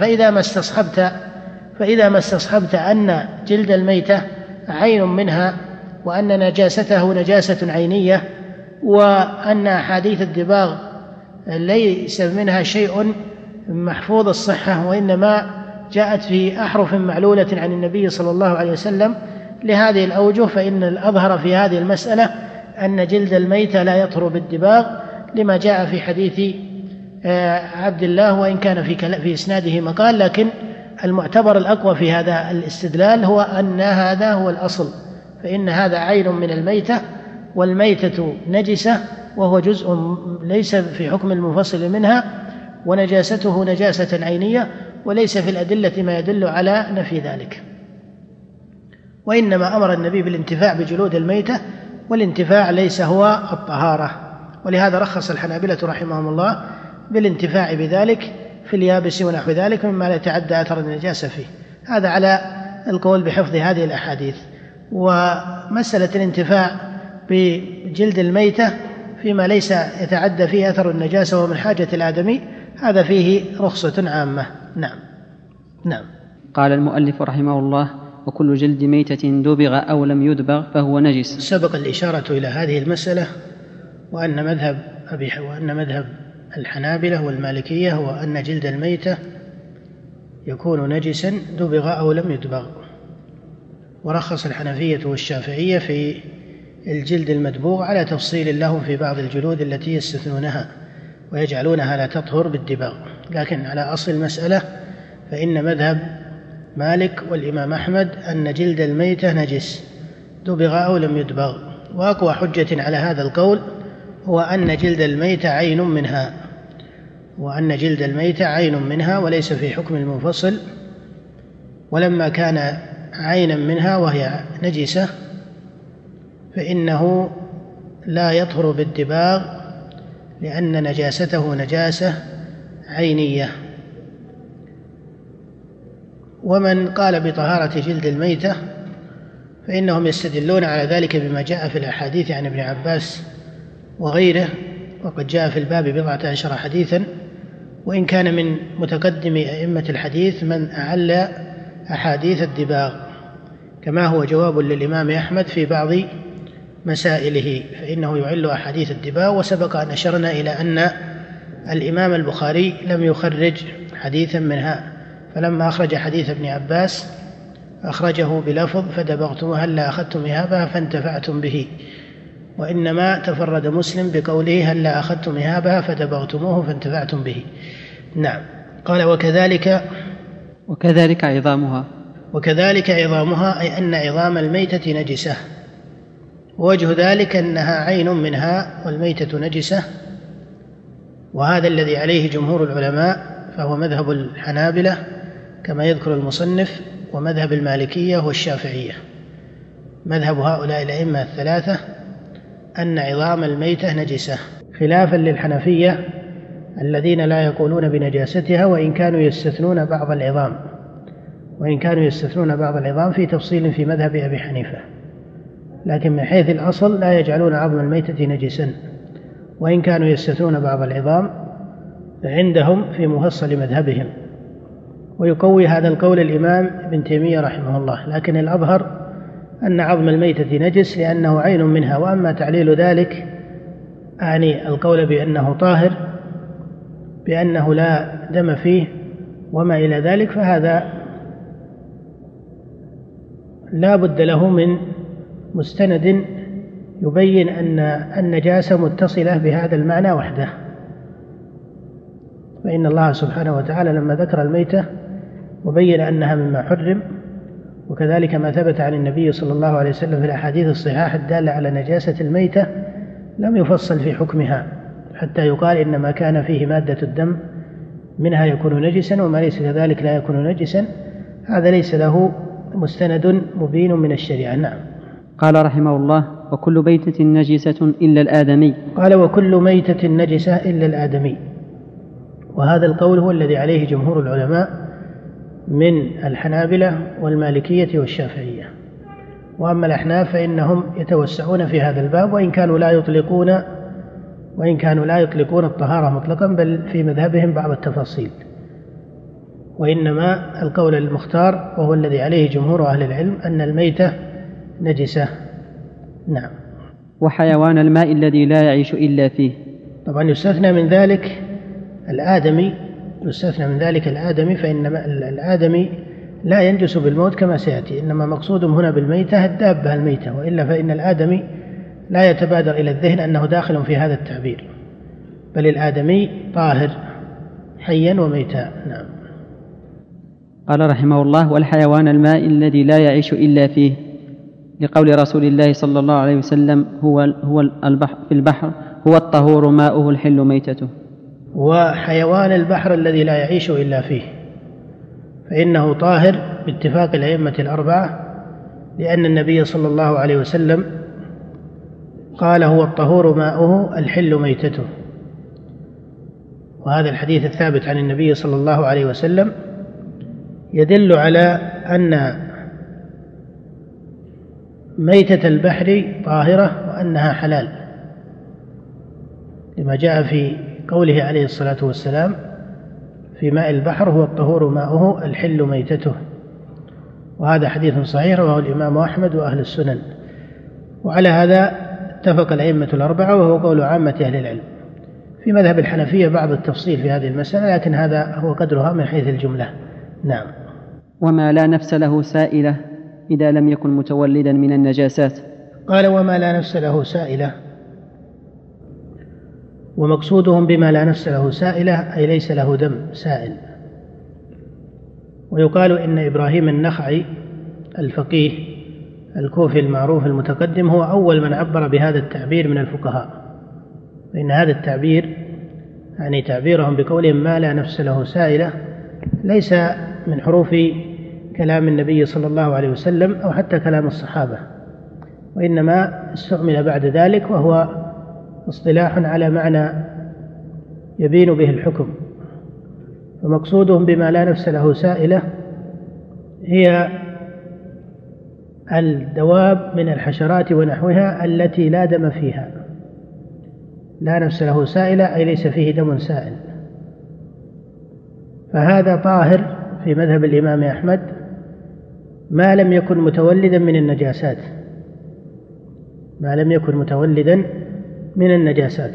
فإذا ما استصحبت أن جلد الميتة عين منها وأن نجاسته نجاسة عينية، وأن أحاديث الدباغ ليس منها شيء محفوظ الصحة وإنما جاءت في أحرف معلولة عن النبي صلى الله عليه وسلم لهذه الأوجه، فإن الأظهر في هذه المسألة أن جلد الميتة لا يطهر بالدباغ لما جاء في حديث عبد الله، وإن كان في إسناده مقال، لكن المعتبر الأقوى في هذا الاستدلال هو أن هذا هو الأصل، فإن هذا عين من الميتة، والميتة نجسة وهو جزء ليس في حكم المنفصل منها، ونجاسته نجاسة عينية، وليس في الأدلة ما يدل على نفي ذلك. وإنما أمر النبي بالانتفاع بجلود الميتة، والانتفاع ليس هو الطهارة، ولهذا رخص الحنابلة رحمهم الله بالانتفاع بذلك في اليابس ونحو ذلك مما لا يتعدى أثر النجاسة فيه. هذا على القول بحفظ هذه الأحاديث. ومسألة الانتفاع بجلد الميتة فيما ليس يتعدى فيه أثر النجاسة ومن حاجة الآدمي هذا فيه رخصة عامة. نعم. قال المؤلف رحمه الله: وكل جلد ميتة دبغ أو لم يدبغ فهو نجس. سبق الإشارة إلى هذه المسألة، وأن مذهب الحنابلة والمالكية هو أن جلد الميتة يكون نجسا دبغ أو لم يدبغ، ورخص الحنفية والشافعية في الجلد المدبوغ على تفصيل لهم في بعض الجلود التي يستثنونها ويجعلونها لا تطهر بالدباغ. لكن على أصل المسألة فإن مذهب مالك والإمام أحمد أن جلد الميتة نجس دبغ أو لم يدبغ، وأقوى حجة على هذا القول هو أن جلد الميتة عين منها، وأن جلد الميتة عين منها وليس في حكم المنفصل، ولما كان عينا منها وهي نجسة فإنه لا يطهر بالدباغ لأن نجاسته نجاسة عينية. ومن قال بطهارة جلد الميتة فإنهم يستدلون على ذلك بما جاء في الأحاديث عن ابن عباس وغيره، وقد جاء في الباب 14 حديثا، وإن كان من متقدم أئمة الحديث من أعل أحاديث الدباغ، كما هو جواب للإمام أحمد في بعض مسائله، فإنه يعل أحاديث الدباغ. وسبق أن أشرنا إلى أن الإمام البخاري لم يخرج حديثا منها، فلما أخرج حديث ابن عباس أخرجه بلفظ فدبغتم هلا أخذتم إهابها فانتفعتم به، وإنما تفرد مسلم بقوله هلا أخذتم إهابها فدبغتموه فانتفعتم به. نعم. قال وكذلك عظامها أي أن عظام الميتة نجسة، ووجه ذلك أنها عين منها والميتة نجسة، وهذا الذي عليه جمهور العلماء، فهو مذهب الحنابلة كما يذكر المصنف، ومذهب المالكية والشافعية. مذهب هؤلاء الأئمة الثلاثة أن عظام الميتة نجسة، خلافا للحنفية الذين لا يقولون بنجاستها وإن كانوا يستثنون بعض العظام في تفصيل في مذهب أبي حنيفة، لكن من حيث الأصل لا يجعلون عظم الميتة نجسا، وإن كانوا يستثنون بعض العظام عندهم في مفصل مذهبهم. ويقوي هذا القول الإمام ابن تيمية رحمه الله، لكن الأظهر أن عظم الميتة نجس لأنه عين منها. وأما تعليل ذلك أعني القول بأنه طاهر بأنه لا دم فيه وما إلى ذلك، فهذا لا بد له من مستند يبين أن النجاسة متصلة بهذا المعنى وحده. فإن الله سبحانه وتعالى لما ذكر الميتة وبين أنها مما حرم، وكذلك ما ثبت عن النبي صلى الله عليه وسلم في الأحاديث الصحاح الدالة على نجاسة الميتة، لم يفصل في حكمها حتى يقال إن ما كان فيه مادة الدم منها يكون نجسا وما ليس كذلك لا يكون نجسا. هذا ليس له مستند مبين من الشريعة. نعم. قال رحمه الله: وكل ميتة نجسة إلا الآدمي. قال: وكل ميتة نجسة إلا الآدمي. وهذا القول هو الذي عليه جمهور العلماء من الحنابلة والمالكية والشافعية. وأما الأحناف فإنهم يتوسعون في هذا الباب، وإن كانوا لا يطلقون الطهارة مطلقا، بل في مذهبهم بعض التفاصيل، وإنما القول المختار وهو الذي عليه جمهور أهل العلم أن الميتة نجسة. نعم. وحيوان الماء الذي لا يعيش إلا فيه. طبعا يستثنى من ذلك الآدمي، فإن الآدمي لا ينجس بالموت كما سيأتي، إنما مقصودهم هنا بالميتة الدابة الميتة، وإلا فإن الآدمي لا يتبادر إلى الذهن أنه داخل في هذا التعبير، بل الآدمي طاهر حيا وميتا. نعم. قال رحمه الله: والحيوان الماء الذي لا يعيش إلا فيه، لقول رسول الله صلى الله عليه وسلم: هو البحر في البحر هو الطهور ماؤه الحل ميتته. وحيوان البحر الذي لا يعيش إلا فيه فإنه طاهر باتفاق الأئمة الأربعة، لأن النبي صلى الله عليه وسلم قال: هو الطهور ماؤه الحل ميتته. وهذا الحديث الثابت عن النبي صلى الله عليه وسلم يدل على أن ميتة البحر طاهرة وأنها حلال، لما جاء في قوله عليه الصلاة والسلام: في ماء البحر هو الطهور ماؤه الحل ميتته. وهذا حديث صحيح رواه الإمام أحمد وأهل السنن. وعلى هذا اتفق الأئمة الأربعة، وهو قول عامة أهل العلم. في مذهب الحنفية بعض التفصيل في هذه المسألة، لكن هذا هو قدرها من حيث الجملة. نعم. وما لا نفس له سائلة إذا لم يكن متولدا من النجاسات. قال: وما لا نفس له سائلة، ومقصودهم بما لا نفس له سائلة أي ليس له دم سائل. ويقال إن إبراهيم النخعي الفقيه الكوفي المعروف المتقدم هو أول من عبر بهذا التعبير من الفقهاء، فإن هذا التعبير يعني تعبيرهم بقولهم ما لا نفس له سائلة ليس من حروف كلام النبي صلى الله عليه وسلم أو حتى كلام الصحابة، وإنما استعمل بعد ذلك، وهو اصطلاح على معنى يبين به الحكم. ومقصودهم بما لا نفس له سائلة هي الدواب من الحشرات ونحوها التي لا دم فيها. لا نفس له سائلة أي ليس فيه دم سائل، فهذا طاهر في مذهب الإمام أحمد ما لم يكن متولدا من النجاسات، ما لم يكن متولدا من النجاسات.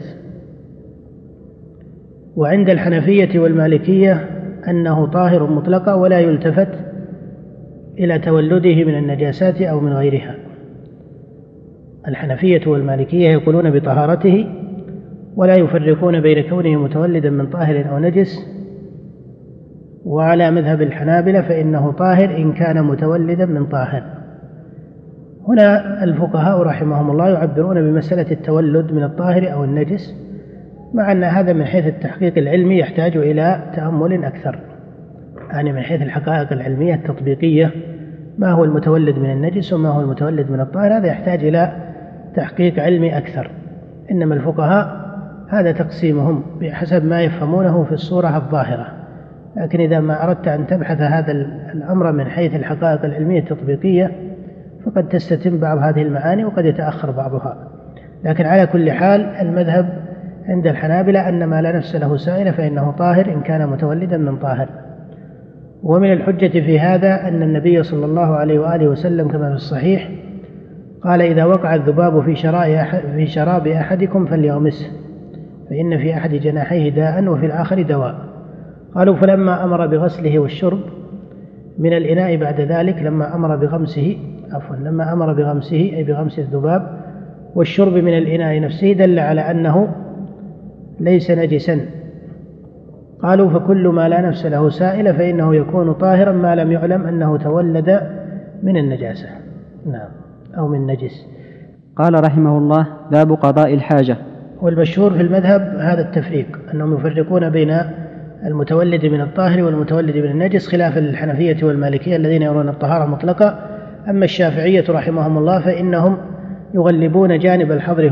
وعند الحنفية والمالكية أنه طاهر مطلقا ولا يلتفت إلى تولده من النجاسات أو من غيرها. الحنفية والمالكية يقولون بطهارته ولا يفرقون بين كونه متولدا من طاهر أو نجس. وعلى مذهب الحنابلة فإنه طاهر إن كان متولدا من طاهر. هنا الفقهاء رحمهم الله يعبرون بمسألة التولد من الطاهر أو النجس، مع أن هذا من حيث التحقيق العلمي يحتاج إلى تأمل أكثر، يعني من حيث الحقائق العلمية التطبيقية ما هو المتولد من النجس وما هو المتولد من الطاهر، هذا يحتاج إلى تحقيق علمي أكثر. إنما الفقهاء هذا تقسيمهم بحسب ما يفهمونه في الصورة الظاهرة، لكن إذا ما أردت أن تبحث هذا الأمر من حيث الحقائق العلمية التطبيقية فقد تستتم بعض هذه المعاني وقد يتأخر بعضها. لكن على كل حال المذهب عند الحنابلة أن ما لا نفس له سائل فإنه طاهر إن كان متولدا من طاهر. ومن الحجة في هذا أن النبي صلى الله عليه وآله وسلم كما في الصحيح قال: إذا وقع الذباب في شراب أحدكم فليغمسه، فإن في أحد جناحيه داء وفي الآخر دواء. قالوا: فلما أمر بغسله والشرب من الإناء بعد ذلك لما أمر بغمسه أي بغمس الذباب والشرب من الإناء نفسه دل على أنه ليس نجسا. قالوا: فكل ما لا نفس له سائل فإنه يكون طاهرا ما لم يعلم أنه تولد من النجاسة، نعم، أو من نجس. قال رحمه الله: باب قضاء الحاجة. والمشهور في المذهب هذا التفريق، أنهم يفرقون بين المتولد من الطاهر والمتولد من النجس، خلاف الحنفية والمالكية الذين يرون الطهارة مطلقة. أما الشافعية رحمهم الله فإنهم يغلبون جانب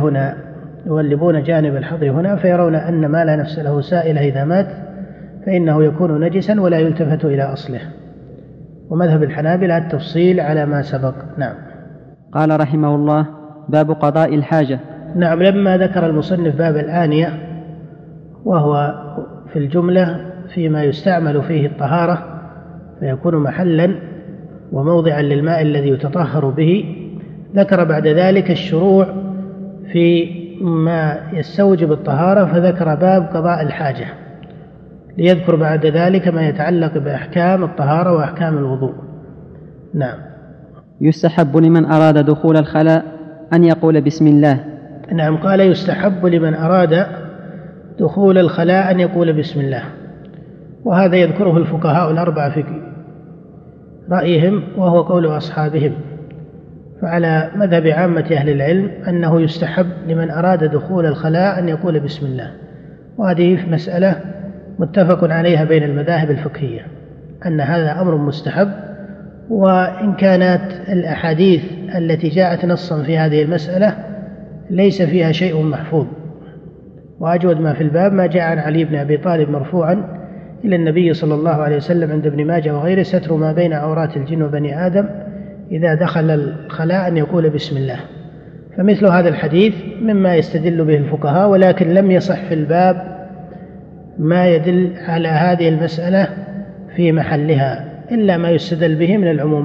الحظر هنا، فيرون أن ما لا نفس له سائل إذا مات فإنه يكون نجسا ولا يلتفت إلى أصله. ومذهب الحنابلة التفصيل على ما سبق. نعم. قال رحمه الله: باب قضاء الحاجة. نعم. لما ذكر المصنف باب الآنية، وهو في الجملة فيما يستعمل فيه الطهارة فيكون محلا وموضعا للماء الذي يتطهر به، ذكر بعد ذلك الشروع في ما يستوجب الطهارة، فذكر باب قضاء الحاجة، ليذكر بعد ذلك ما يتعلق بأحكام الطهارة وأحكام الوضوء. نعم. يستحب لمن أراد دخول الخلاء أن يقول بسم الله. نعم. قال: يستحب لمن أراد دخول الخلاء أن يقول بسم الله، وهذا يذكره الفقهاء الأربعة في رأيهم، وهو قول أصحابهم. فعلى مذهب عامة أهل العلم أنه يستحب لمن أراد دخول الخلاء أن يقول بسم الله، وهذه مسألة متفق عليها بين المذاهب الفقهية أن هذا أمر مستحب. وإن كانت الأحاديث التي جاءت نصا في هذه المسألة ليس فيها شيء محفوظ، وأجود ما في الباب ما جاء عن علي بن أبي طالب مرفوعا إلى النبي صلى الله عليه وسلم عند ابن ماجه وغيره: ستر ما بين عورات الجن وبني آدم إذا دخل الخلاء أن يقول بسم الله. فمثل هذا الحديث مما يستدل به الفقهاء، ولكن لم يصح في الباب ما يدل على هذه المسألة في محلها إلا ما يستدل به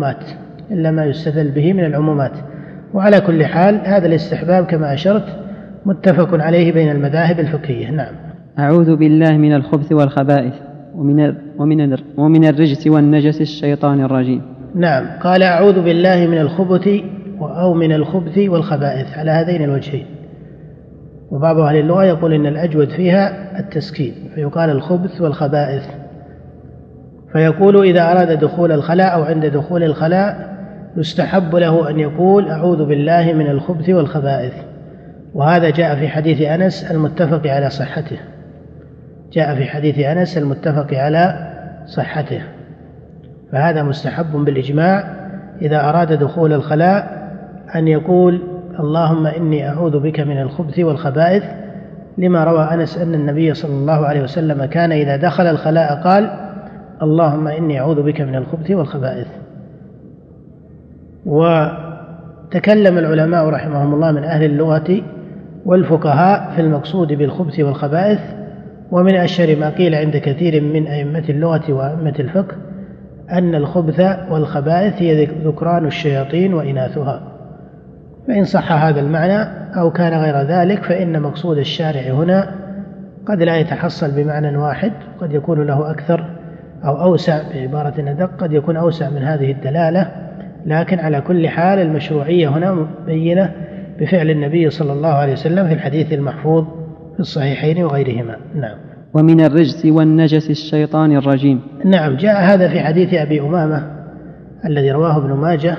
من العمومات. وعلى كل حال هذا الاستحباب كما أشرت متفق عليه بين المذاهب الفقهية. نعم. أعوذ بالله من الخبث والخبائث ومن الرجس والنجس الشيطان الرجيم. نعم. قال: أعوذ بالله من الخبث أو من الخبث والخبائث على هذين الوجهين. وبعض أهل اللغة يقول إن الأجود فيها التسكين فيقال الخبث والخبائث، فيقول إذا أراد دخول الخلاء أو عند دخول الخلاء يستحب له أن يقول: أعوذ بالله من الخبث والخبائث. وهذا جاء في حديث أنس المتفق على صحته. جاء في حديث أنس المتفق على صحته. فهذا مستحب بالإجماع إذا أراد دخول الخلاء أن يقول اللهم إني أعوذ بك من الخبث والخبائث، لما روى أنس أن النبي صلى الله عليه وسلم كان إذا دخل الخلاء قال اللهم إني أعوذ بك من الخبث والخبائث. وتكلم العلماء رحمهم الله من أهل اللغة والفقهاء في المقصود بالخبث والخبائث، ومن أشهر ما قيل عند كثير من أئمة اللغة وأئمة الفقه أن الخبث والخبائث هي ذكران الشياطين وإناثها. فإن صح هذا المعنى أو كان غير ذلك فإن مقصود الشارع هنا قد لا يتحصل بمعنى واحد، قد يكون له أكثر أو أوسع، بعبارة أدق قد يكون أوسع من هذه الدلالة، لكن على كل حال المشروعية هنا مبينة بفعل النبي صلى الله عليه وسلم في الحديث المحفوظ في الصحيحين وغيرهما. نعم. ومن الرجس والنجس الشيطان الرجيم. نعم، جاء هذا في حديث أبي أمامة الذي رواه ابن ماجه،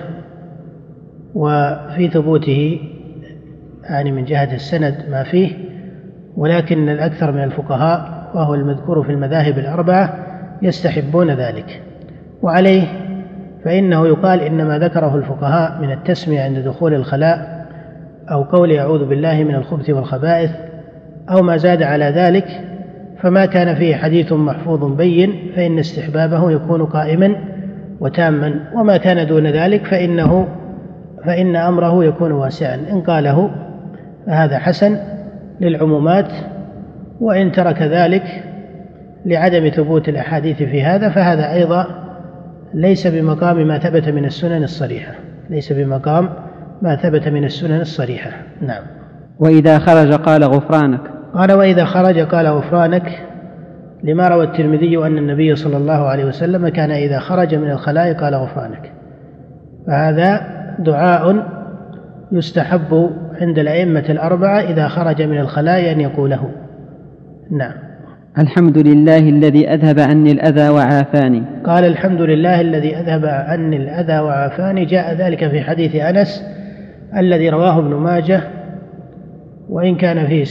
وفي ثبوته يعني من جهة السند ما فيه، ولكن الأكثر من الفقهاء وهو المذكور في المذاهب الأربعة يستحبون ذلك. وعليه فإنه يقال إنما ذكره الفقهاء من التسمية عند دخول الخلاء أو قول أعوذ بالله من الخبث والخبائث أو ما زاد على ذلك، فما كان فيه حديث محفوظ بين فإن استحبابه يكون قائما وتاما، وما كان دون ذلك فإن أمره يكون واسعا، إن قاله فهذا حسن للعمومات، وإن ترك ذلك لعدم ثبوت الأحاديث في هذا فهذا أيضا ليس بمقام ما ثبت من السنن الصريحة، ليس بمقام ما ثبت من السنن الصريحة. نعم. وإذا خرج قال غفرانك. قال وإذا خرج قال غفرانك، لما روى الترمذي أن النبي صلى الله عليه وسلم كان إذا خرج من الخلاء قال غفرانك، فهذا دعاء يستحب عند الأئمة الأربعة إذا خرج من الخلاء أن يقوله. نعم. الحمد لله الذي أذهب عني الأذى وعافاني. قال الحمد لله الذي أذهب عني الأذى وعافاني، جاء ذلك في حديث أنس الذي رواه ابن ماجه، وإن كان في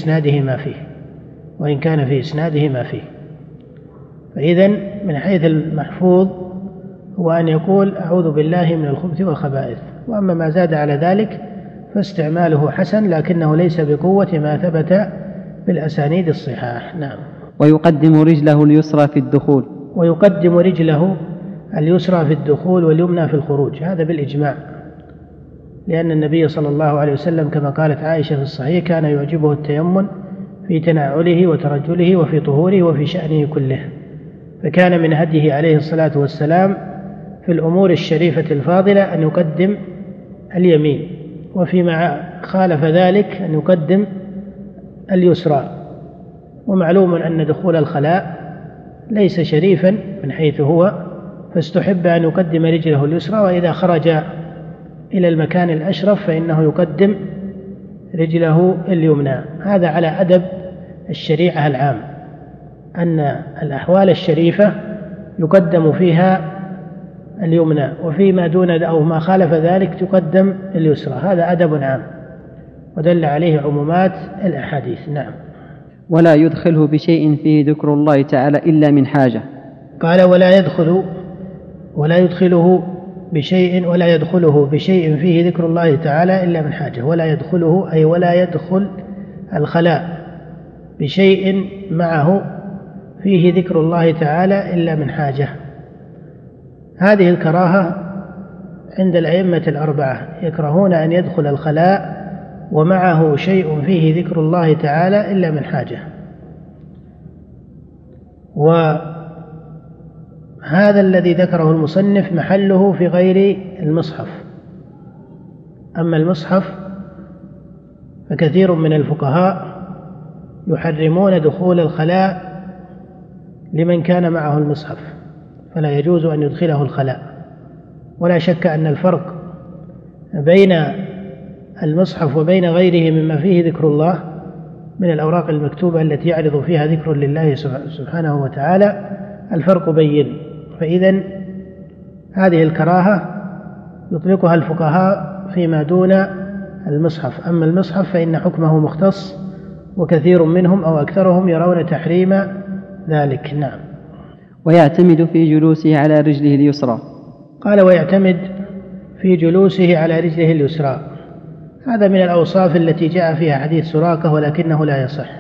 إسناده ما فيه، فإذن من حيث المحفوظ هو أن يقول أعوذ بالله من الخبث والخبائث، وأما ما زاد على ذلك فاستعماله حسن، لكنه ليس بقوة ما ثبت بالأسانيد الصحاح. نعم. ويقدم رجله اليسرى في الدخول. ويقدم رجله اليسرى في الدخول واليمنى في الخروج، هذا بالإجماع، لأن النبي صلى الله عليه وسلم كما قالت عائشة في الصحيح كان يعجبه التيمم في تناعله وترجله وفي طهوره وفي شأنه كله، فكان من هديه عليه الصلاة والسلام في الأمور الشريفة الفاضلة أن يقدم اليمين، وفيما خالف ذلك أن يقدم اليسرى. ومعلوم أن دخول الخلاء ليس شريفا من حيث هو، فاستحب أن يقدم رجله اليسرى، وإذا خرج إلى المكان الأشرف فإنه يقدم رجله اليمنى. هذا على أدب الشريعة العام، أن الأحوال الشريفة يقدم فيها اليمنى، وفيما دون أو ما خالف ذلك تقدم اليسرى، هذا أدب عام ودل عليه عمومات الأحاديث. نعم. ولا يدخله بشيء فيه ذكر الله تعالى إلا من حاجة. قال ولا يدخله بشيء فيه ذكر الله تعالى إلا من حاجة. ولا يدخله أي ولا يدخل الخلاء بشيء معه فيه ذكر الله تعالى إلا من حاجة. هذه الكراهة عند الأئمة الأربعة، يكرهون أن يدخل الخلاء ومعه شيء فيه ذكر الله تعالى إلا من حاجة. وهذا الذي ذكره المصنف محله في غير المصحف. أما المصحف فكثير من الفقهاء يحرمون دخول الخلاء لمن كان معه المصحف، فلا يجوز أن يدخله الخلاء. ولا شك أن الفرق بين المصحف وبين غيره مما فيه ذكر الله من الأوراق المكتوبة التي يعرض فيها ذكر لله سبحانه وتعالى الفرق بين. فإذن هذه الكراهة يطلقها الفقهاء فيما دون المصحف. أما المصحف فإن حكمه مختص، وكثير منهم أو أكثرهم يرون تحريم ذلك. نعم. ويعتمد في جلوسه على رجله اليسرى. قال ويعتمد في جلوسه على رجله اليسرى، هذا من الأوصاف التي جاء فيها حديث سراقة ولكنه لا يصح.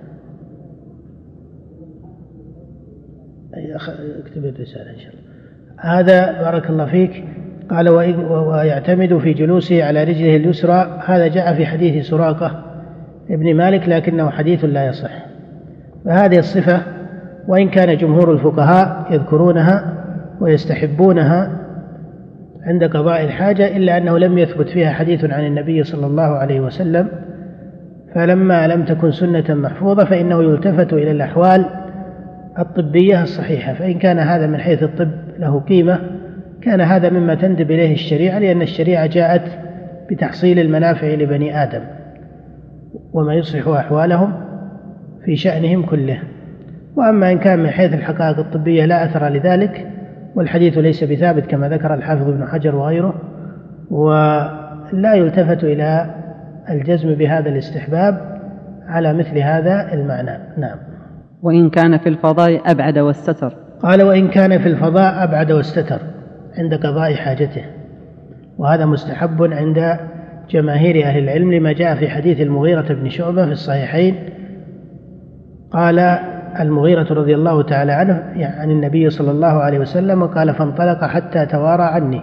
اكتب الرسالة إن شاء الله. هذا بارك الله فيك. قال ويعتمد في جلوسه على رجله اليسرى، هذا جاء في حديث سراقة ابن مالك لكنه حديث لا يصح. فهذه الصفة وإن كان جمهور الفقهاء يذكرونها ويستحبونها عند قضاء الحاجة، إلا أنه لم يثبت فيها حديث عن النبي صلى الله عليه وسلم، فلما لم تكن سنة محفوظة فإنه يلتفت إلى الأحوال الطبية الصحيحة، فإن كان هذا من حيث الطب له قيمة كان هذا مما تندب إليه الشريعة، لأن الشريعة جاءت بتحصيل المنافع لبني آدم وما يصلح أحوالهم في شأنهم كله. وأما إن كان من حيث الحقائق الطبية لا أثر لذلك، والحديث ليس بثابت كما ذكر الحافظ ابن حجر وغيره، ولا يلتفت إلى الجزم بهذا الاستحباب على مثل هذا المعنى. نعم. وإن كان في الفضاء أبعد واستتر. قال وإن كان في الفضاء أبعد واستتر عند قضاء حاجته، وهذا مستحب عند جماهير أهل العلم لما جاء في حديث المغيرة بن شعبة في الصحيحين. قال المغيرة رضي الله تعالى عنه عن النبي صلى الله عليه وسلم قال فانطلق حتى توارى عني،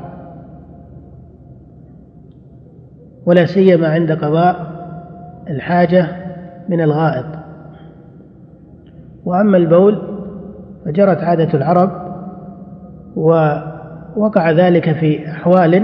ولا سيما عند قضاء الحاجة من الغائط. وأما البول فجرت عادة العرب، ووقع ذلك في أحوال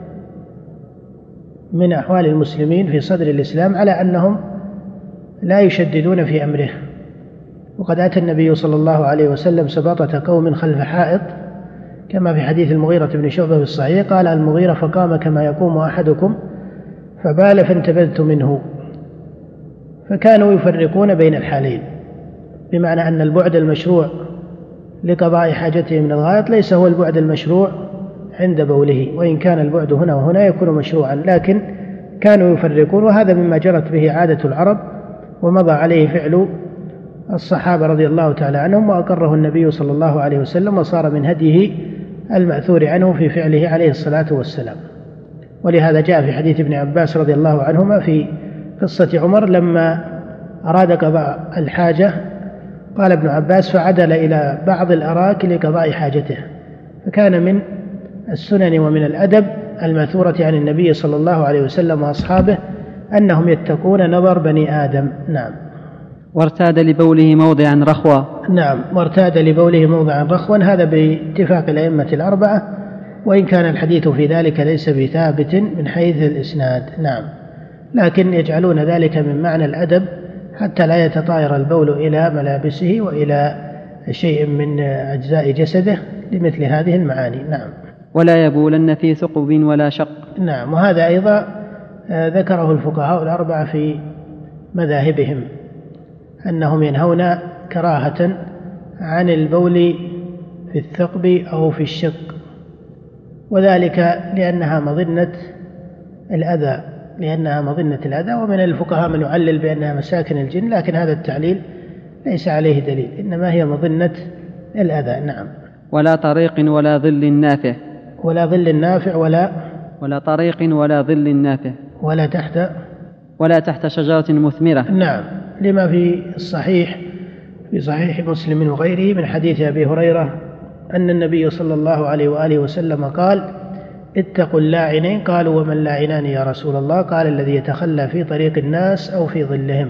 من أحوال المسلمين في صدر الإسلام على أنهم لا يشددون في أمره. وقد أتى النبي صلى الله عليه وسلم سباطة قوم خلف حائط كما في حديث المغيرة بن شعبة في الصحيح، قال المغيرة فقام كما يقوم أحدكم فبال فانتبذت منه. فكانوا يفرقون بين الحالين، بمعنى أن البعد المشروع لقضاء حاجته من الغائط ليس هو البعد المشروع عند بوله، وإن كان البعد هنا وهنا يكون مشروعا، لكن كانوا يفرقون، وهذا مما جرت به عادة العرب ومضى عليه فعل الصحابة رضي الله تعالى عنهم، وأقره النبي صلى الله عليه وسلم وصار من هديه المأثور عنه في فعله عليه الصلاة والسلام. ولهذا جاء في حديث ابن عباس رضي الله عنهما في قصة عمر لما أراد قضاء الحاجة قال ابن عباس فعدل إلى بعض الأراك لقضاء حاجته. فكان من السنن ومن الأدب المأثورة عن النبي صلى الله عليه وسلم وأصحابه أنهم يتقون نظر بني آدم. نعم. وارتاد لبوله موضعا رخوا. نعم، وارتاد لبوله موضعا رخوا، هذا باتفاق الأئمة الأربعة، وإن كان الحديث في ذلك ليس بثابت من حيث الإسناد. نعم، لكن يجعلون ذلك من معنى الأدب حتى لا يتطاير البول إلى ملابسه وإلى شيء من أجزاء جسده لمثل هذه المعاني. نعم. ولا يبولن في ثقب ولا شق. نعم، وهذا أيضا ذكره الفقهاء الأربعة في مذاهبهم أنهم ينهون كراهة عن البول في الثقب أو في الشق، وذلك لأنها مظنة الأذى، ومن الفقهاء من يعلل بأنها مساكن الجن، لكن هذا التعليل ليس عليه دليل، إنما هي مظنة الأذى. نعم. ولا طريق ولا ظل نافع. ولا ظل نافع ولا طريق ولا ظل نافع. ولا تحت شجرة مثمرة. نعم، لما في صحيح مسلم وغيره من حديث أبي هريرة أن النبي صلى الله عليه وآله وسلم قال اتقوا اللاعنين. قالوا وما اللاعنان يا رسول الله؟ قال الذي يتخلى في طريق الناس أو في ظلهم.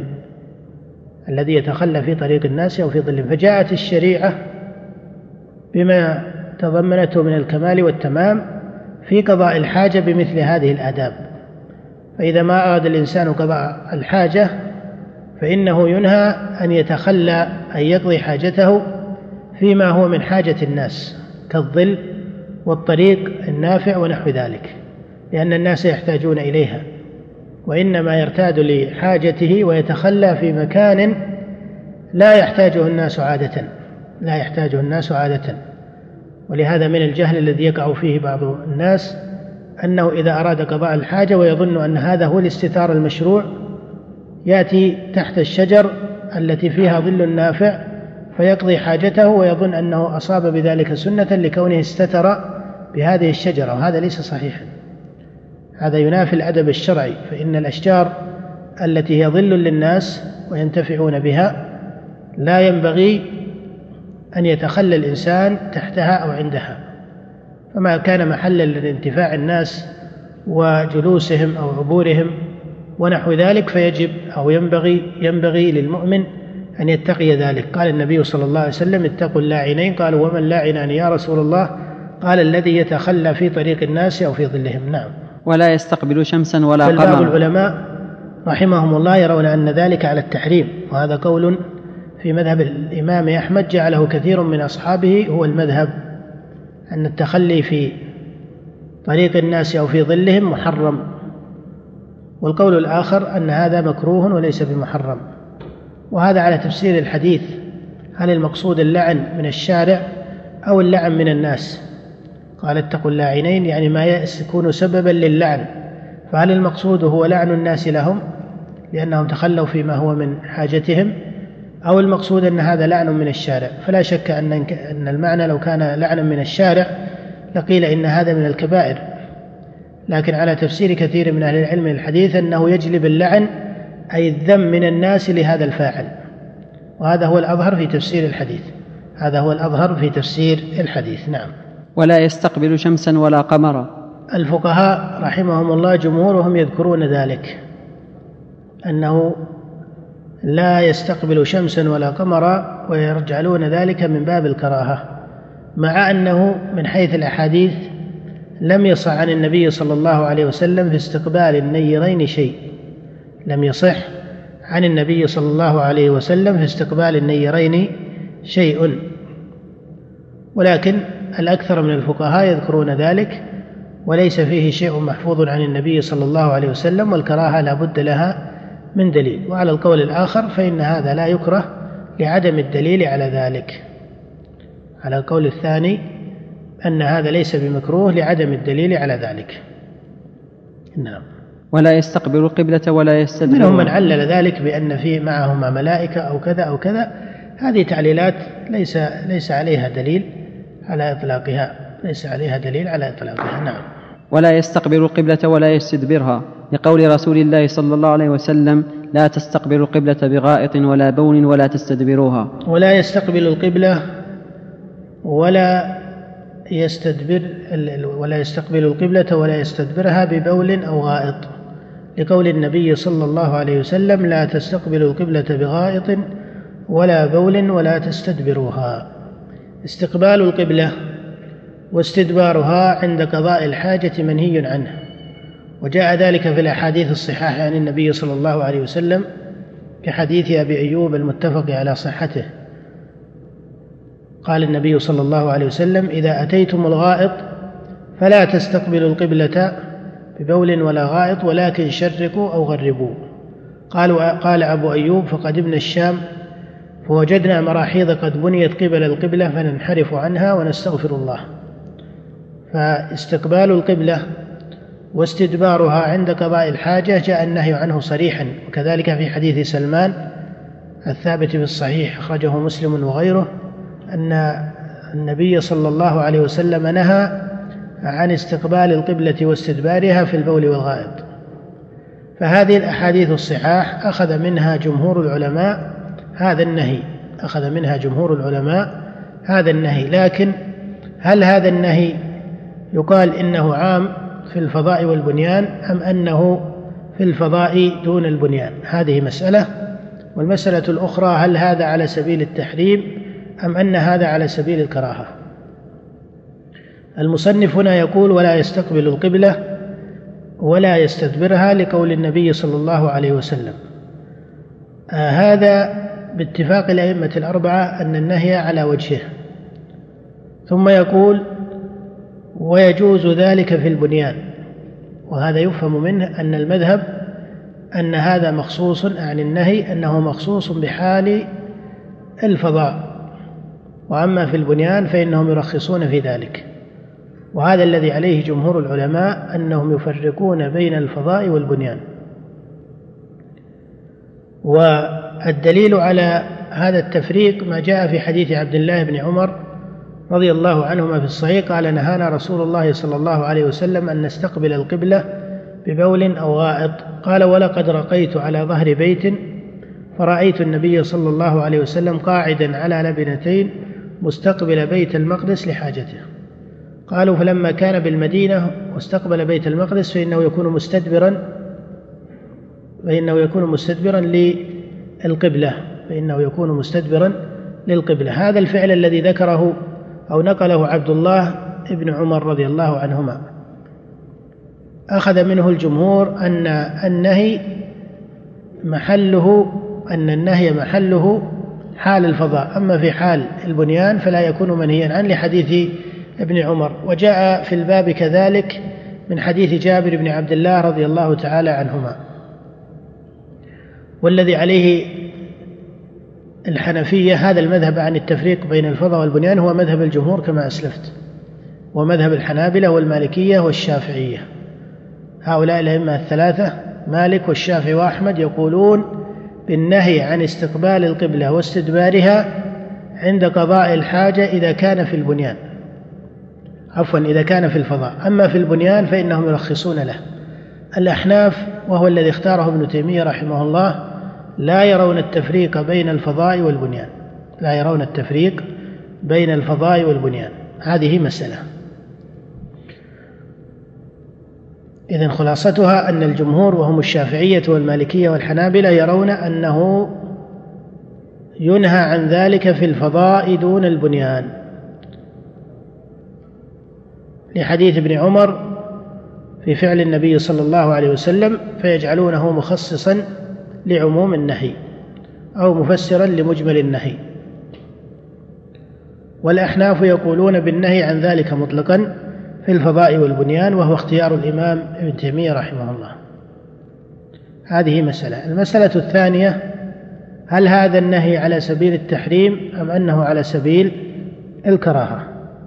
فجاءت الشريعة بما تضمنته من الكمال والتمام في قضاء الحاجة بمثل هذه الآداب. فإذا ما أراد الإنسان قضاء الحاجة فإنه ينهى أن يتخلى أن يقضي حاجته فيما هو من حاجة الناس كالظل والطريق النافع ونحو ذلك، لأن الناس يحتاجون إليها، وإنما يرتاد لحاجته ويتخلى في مكان لا يحتاجه الناس عادة. ولهذا من الجهل الذي يقع فيه بعض الناس أنه إذا أراد قضاء الحاجة ويظن أن هذا هو الاستتار المشروع يأتي تحت الشجر التي فيها ظل نافع فيقضي حاجته ويظن أنه أصاب بذلك سنة لكونه استتر بهذه الشجرة، وهذا ليس صحيحا، هذا ينافي الأدب الشرعي. فإن الأشجار التي هي ظل للناس وينتفعون بها لا ينبغي أن يتخلى الإنسان تحتها أو عندها، فما كان محلا لانتفاع الناس وجلوسهم أو عبورهم ونحو ذلك فيجب أو ينبغي للمؤمن أن يتقي ذلك. قال النبي صلى الله عليه وسلم: اتقوا اللاعنين. قالوا: وما اللاعنان يا رسول الله؟ قال: الذي يتخلى في طريق الناس أو في ظلهم. نعم. ولا يستقبل شمسا ولا قمرا. بعض العلماء رحمهم الله يرون أن ذلك على التحريم، وهذا قول في مذهب الإمام أحمد جعله كثير من أصحابه هو المذهب، أن التخلي في طريق الناس أو في ظلهم محرم، والقول الآخر أن هذا مكروه وليس بمحرم. وهذا على تفسير الحديث: هل المقصود اللعن من الشارع أو اللعن من الناس؟ قال: اتقوا اللاعنين، يعني ما يكون سببا للعن، فهل المقصود هو لعن الناس لهم لأنهم تخلوا فيما هو من حاجتهم، أو المقصود أن هذا لعن من الشارع؟ فلا شك أن المعنى لو كان لعنا من الشارع لقيل إن هذا من الكبائر، لكن على تفسير كثير من أهل العلم الحديث أنه يجلب اللعن أي الذم من الناس لهذا الفاعل، وهذا هو الأظهر في تفسير الحديث، هذا هو الأظهر في تفسير الحديث. نعم. ولا يستقبل شمسا ولا قمرا. الفقهاء رحمهم الله جمهورهم يذكرون ذلك، أنه لا يستقبل شمسا ولا قمرا، ويجعلون ذلك من باب الكراهة، مع أنه من حيث الأحاديث لم يصح عن النبي صلى الله عليه وسلم في استقبال النيرين شيء، لم يصح عن النبي صلى الله عليه وسلم في استقبال النيرين شيء، ولكن الأكثر من الفقهاء يذكرون ذلك، وليس فيه شيء محفوظ عن النبي صلى الله عليه وسلم، والكراهة لا بد لها من دليل. وعلى القول الآخر فإن هذا لا يكره لعدم الدليل على ذلك، على القول الثاني أن هذا ليس بمكروه لعدم الدليل على ذلك. نعم. ولا يستقبل القبلة ولا يستدبر. منهم من علل ذلك بأن فيه معهما ملائكة أو كذا أو كذا، هذه تعليلات ليس عليها دليل على إطلاقها، ليس عليها دليل على إطلاقها. نعم. ولا يستقبل القبلة ولا يستدبرها، لقول رسول الله صلى الله عليه وسلم: لا تستقبل القبلة بغائط ولا بول ولا تستدبروها. ولا يستقبل القبلة ولا يستقبل القبلة ولا يستدبرها ببول أو غائط، لقول النبي صلى الله عليه وسلم: لا تستقبل القبلة بغائط ولا بول ولا تستدبروها. استقبال القبلة واستدبارها عند قضاء الحاجة منهي عنه، وجاء ذلك في الأحاديث الصحاح عن النبي صلى الله عليه وسلم كحديث أبي أيوب المتفق على صحته. قال النبي صلى الله عليه وسلم: إذا أتيتم الغائط فلا تستقبلوا القبلة ببول ولا غائط ولكن شرقوا أو غربوا. قال أبو أيوب: فقدمنا الشام فوجدنا مراحيض قد بنيت قبل القبلة فننحرف عنها ونستغفر الله. فاستقبال القبلة واستدبارها عند قضاء الحاجة جاء النهي عنه صريحا، وكذلك في حديث سلمان الثابت في الصحيح أخرجه مسلم وغيره أن النبي صلى الله عليه وسلم نهى عن استقبال القبلة واستدبارها في البول والغائط. فهذه الأحاديث الصحاح أخذ منها جمهور العلماء هذا النهي، لكن هل هذا النهي يقال إنه عام في الفضاء والبنيان أم أنه في الفضاء دون البنيان؟ هذه مسألة. والمسألة الأخرى: هل هذا على سبيل التحريم أم أن هذا على سبيل الكراهة؟ المصنف هنا يقول: ولا يستقبل القبلة ولا يستدبرها، لقول النبي صلى الله عليه وسلم. هذا باتفاق الأئمة الأربعة أن النهي على وجهه. ثم يقول: ويجوز ذلك في البنيان، وهذا يفهم منه أن المذهب أن هذا مخصوص عن النهي، أنه مخصوص بحال الفضاء، وأما في البنيان فإنهم يرخصون في ذلك. وهذا الذي عليه جمهور العلماء، أنهم يفرقون بين الفضاء والبنيان. والدليل على هذا التفريق ما جاء في حديث عبد الله بن عمر رضي الله عنهما في الصحيح قال: نهانا رسول الله صلى الله عليه وسلم أن نستقبل القبلة ببول أو غائط. قال: ولقد رقيت على ظهر بيت فرأيت النبي صلى الله عليه وسلم قاعدا على لبنتين مستقبل بيت المقدس لحاجته. قالوا: فلما كان بالمدينة واستقبل بيت المقدس فإنه يكون مستدبرا للقبلة. هذا الفعل الذي ذكره أو نقله عبد الله بن عمر رضي الله عنهما أخذ منه الجمهور أن النهي محله حال الفضاء، أما في حال البنيان فلا يكون منهيا عنه لحديث ابن عمر. وجاء في الباب كذلك من حديث جابر بن عبد الله رضي الله تعالى عنهما. والذي عليه الحنفية هذا المذهب عن التفريق بين الفضاء والبنيان هو مذهب الجمهور كما أسلفت، ومذهب الحنابلة والمالكية والشافعية. هؤلاء الأئمة الثلاثة مالك والشافعي وأحمد يقولون بالنهي عن استقبال القبلة واستدبارها عند قضاء الحاجة إذا كان في الفضاء. أما في البنيان فإنهم يرخصون له. الأحناف وهو الذي اختاره ابن تيمية رحمه الله لا يرون التفريق بين الفضاء والبنيان. هذه مسألة. إذن خلاصتها أن الجمهور وهم الشافعية والمالكية والحنابلة يرون أنه ينهى عن ذلك في الفضاء دون البنيان، لحديث ابن عمر في فعل النبي صلى الله عليه وسلم، فيجعلونه مخصصا لعموم النهي أو مفسرا لمجمل النهي. والأحناف يقولون بالنهي عن ذلك مطلقا في الفضاء والبنيان، وهو اختيار الإمام ابن تيمية رحمه الله. هذه مسألة. المسألة الثانية: هل هذا النهي على سبيل التحريم أم أنه على سبيل الكراهة؟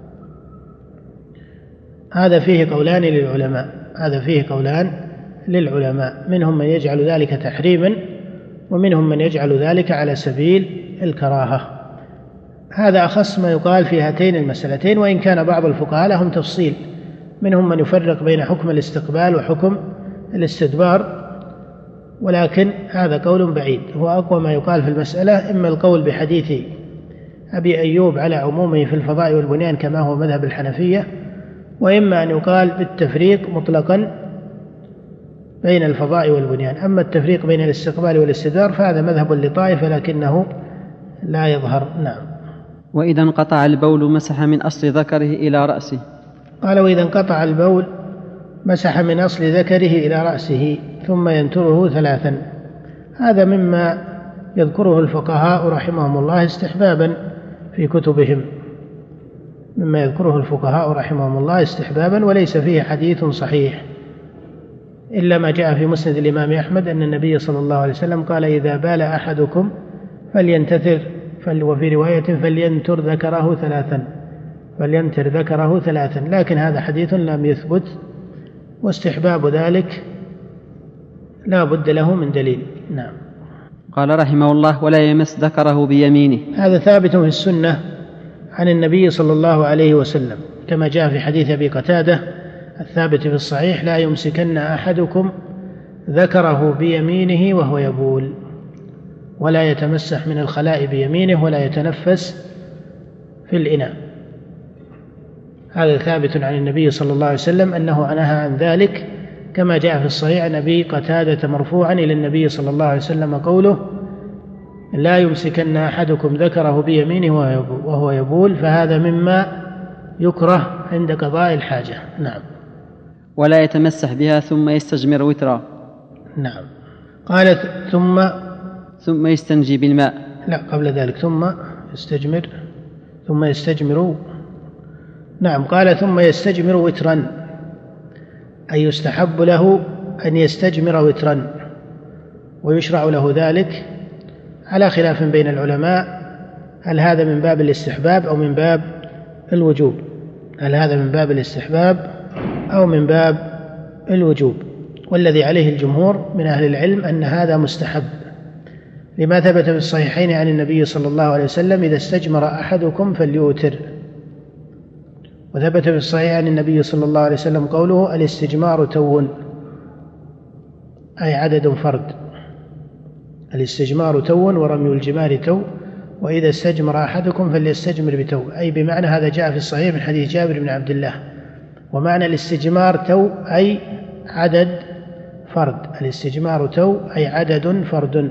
هذا فيه قولان للعلماء، منهم من يجعل ذلك تحريما ومنهم من يجعل ذلك على سبيل الكراهة. هذا أخص ما يقال في هاتين المسألتين، وإن كان بعض الفقهاء لهم تفصيل، منهم من يفرق بين حكم الاستقبال وحكم الاستدبار، ولكن هذا قول بعيد. هو أقوى ما يقال في المسألة إما القول بحديث أبي أيوب على عمومه في الفضاء والبنيان كما هو مذهب الحنفية، وإما أن يقال بالتفريق مطلقا بين الفضاء والبنيان. أما التفريق بين الاستقبال والاستدبار فهذا مذهب لطائفة لكنه لا يظهر. نعم. وإذا انقطع البول مسح من أصل ذكره إلى رأسه. قال: وإذا انقطع البول مسح من أصل ذكره إلى رأسه ثم ينتره 3. هذا مما يذكره الفقهاء رحمهم الله استحبابا في كتبهم، وليس فيه حديث صحيح إلا ما جاء في مسند الإمام أحمد أن النبي صلى الله عليه وسلم قال: إذا بال أحدكم فلينتثر، وفي رواية فلينتر ذكره 3. لكن هذا حديث لم يثبت، واستحباب ذلك لا بد له من دليل. نعم. قال رحمه الله: ولا يمس ذكره بيمينه. هذا ثابت في السنة عن النبي صلى الله عليه وسلم، كما جاء في حديث أبي قتادة الثابت في الصحيح: لا يمسكن أحدكم ذكره بيمينه وهو يبول، ولا يتمسح من الخلاء بيمينه، ولا يتنفس في الإناء. هذا ثابت عن النبي صلى الله عليه وسلم أنه نهى عن ذلك، كما جاء في الصحيح عن أبي قتادة مرفوعا إلى النبي صلى الله عليه وسلم قوله: لا يمسكن أحدكم ذكره بيمينه وهو يبول، فهذا مما يكره عند قضاء الحاجة. نعم. ولا يتمسح بها ثم يستجمر وترا. نعم. قالت ثم يستنجي بالماء. لا، قبل ذلك ثم يستجمر. نعم. قال: ثم يستجمر وترا، أي يستحب له أن يستجمر وترا، ويشرع له ذلك على خلاف بين العلماء، هل هذا من باب الاستحباب أو من باب الوجوب؟ والذي عليه الجمهور من أهل العلم أن هذا مستحب، لما ثبت في الصحيحين عن النبي صلى الله عليه وسلم: إذا استجمر أحدكم فليوتر. وثبت في الصحيح عن النبي صلى الله عليه وسلم قوله: الاستجمار تو، أي عدد فرد. الاستجمار تو ورمي الجمار تو، وإذا استجمر أحدكم فليستجمر بتو، أي بمعنى هذا جاء في الصحيح من حديث جابر بن عبد الله. ومعنى الاستجمار تو أي عدد فرد، الاستجمار تو أي عدد فرد،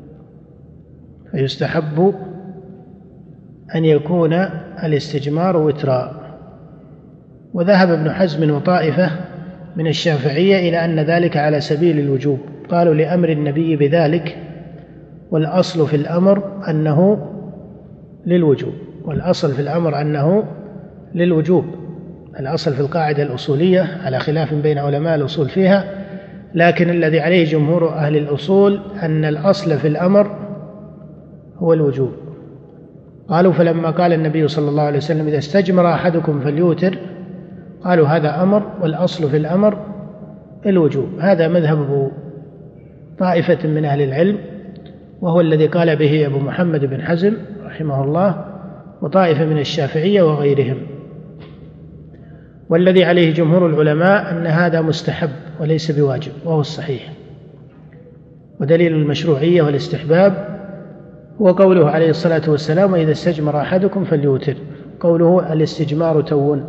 فيستحب أن يكون الاستجمار وترا. وذهب ابن حزم وطائفة من الشافعية إلى أن ذلك على سبيل الوجوب، قالوا لأمر النبي بذلك، والأصل في الأمر أنه للوجوب، والأصل في الأمر أنه للوجوب. الأصل في القاعدة الأصولية على خلاف بين علماء الأصول فيها، لكن الذي عليه جمهور أهل الأصول أن الأصل في الأمر هو الوجوب. قالوا: فلما قال النبي صلى الله عليه وسلم: إذا استجمر أحدكم فليوتر، قالوا هذا أمر، والأصل في الأمر الوجوب. هذا مذهب طائفة من أهل العلم، وهو الذي قال به أبو محمد بن حزم رحمه الله، وطائفة من الشافعية وغيرهم. والذي عليه جمهور العلماء أن هذا مستحب وليس بواجب، وهو الصحيح. ودليل المشروعية والاستحباب هو قوله عليه الصلاة والسلام: وإذا استجمر أحدكم فليوتر، قوله الاستجمار تو.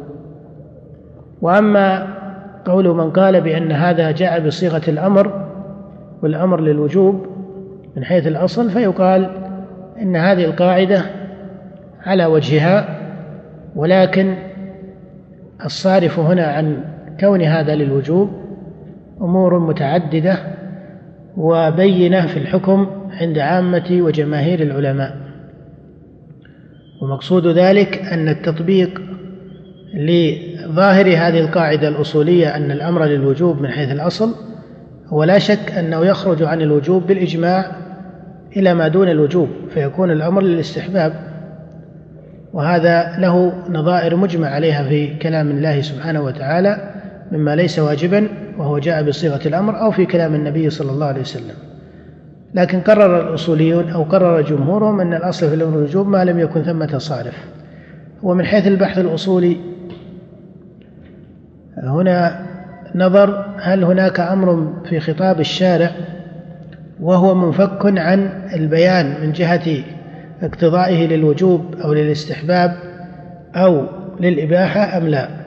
وأما قول من قال بأن هذا جاء بصيغة الأمر والأمر للوجوب من حيث الأصل، فيقال إن هذه القاعدة على وجهها، ولكن الصارف هنا عن كون هذا للوجوب أمور متعددة وبينة في الحكم عند عامة وجماهير العلماء. ومقصود ذلك أن التطبيق لظاهر هذه القاعدة الأصولية أن الأمر للوجوب من حيث الأصل هو لا شك أنه يخرج عن الوجوب بالإجماع إلى ما دون الوجوب، فيكون الأمر للاستحباب، وهذا له نظائر مجمع عليها في كلام الله سبحانه وتعالى مما ليس واجبا وهو جاء بصيغة الأمر، أو في كلام النبي صلى الله عليه وسلم. لكن قرر الأصوليون أو قرر جمهورهم أن الأصل في الأمر الوجوب ما لم يكن ثمة صارف. ومن حيث البحث الأصولي هنا نظر: هل هناك أمر في خطاب الشارع وهو منفك عن البيان من جهة اقتضائه للوجوب أو للاستحباب أو للإباحة أم لا؟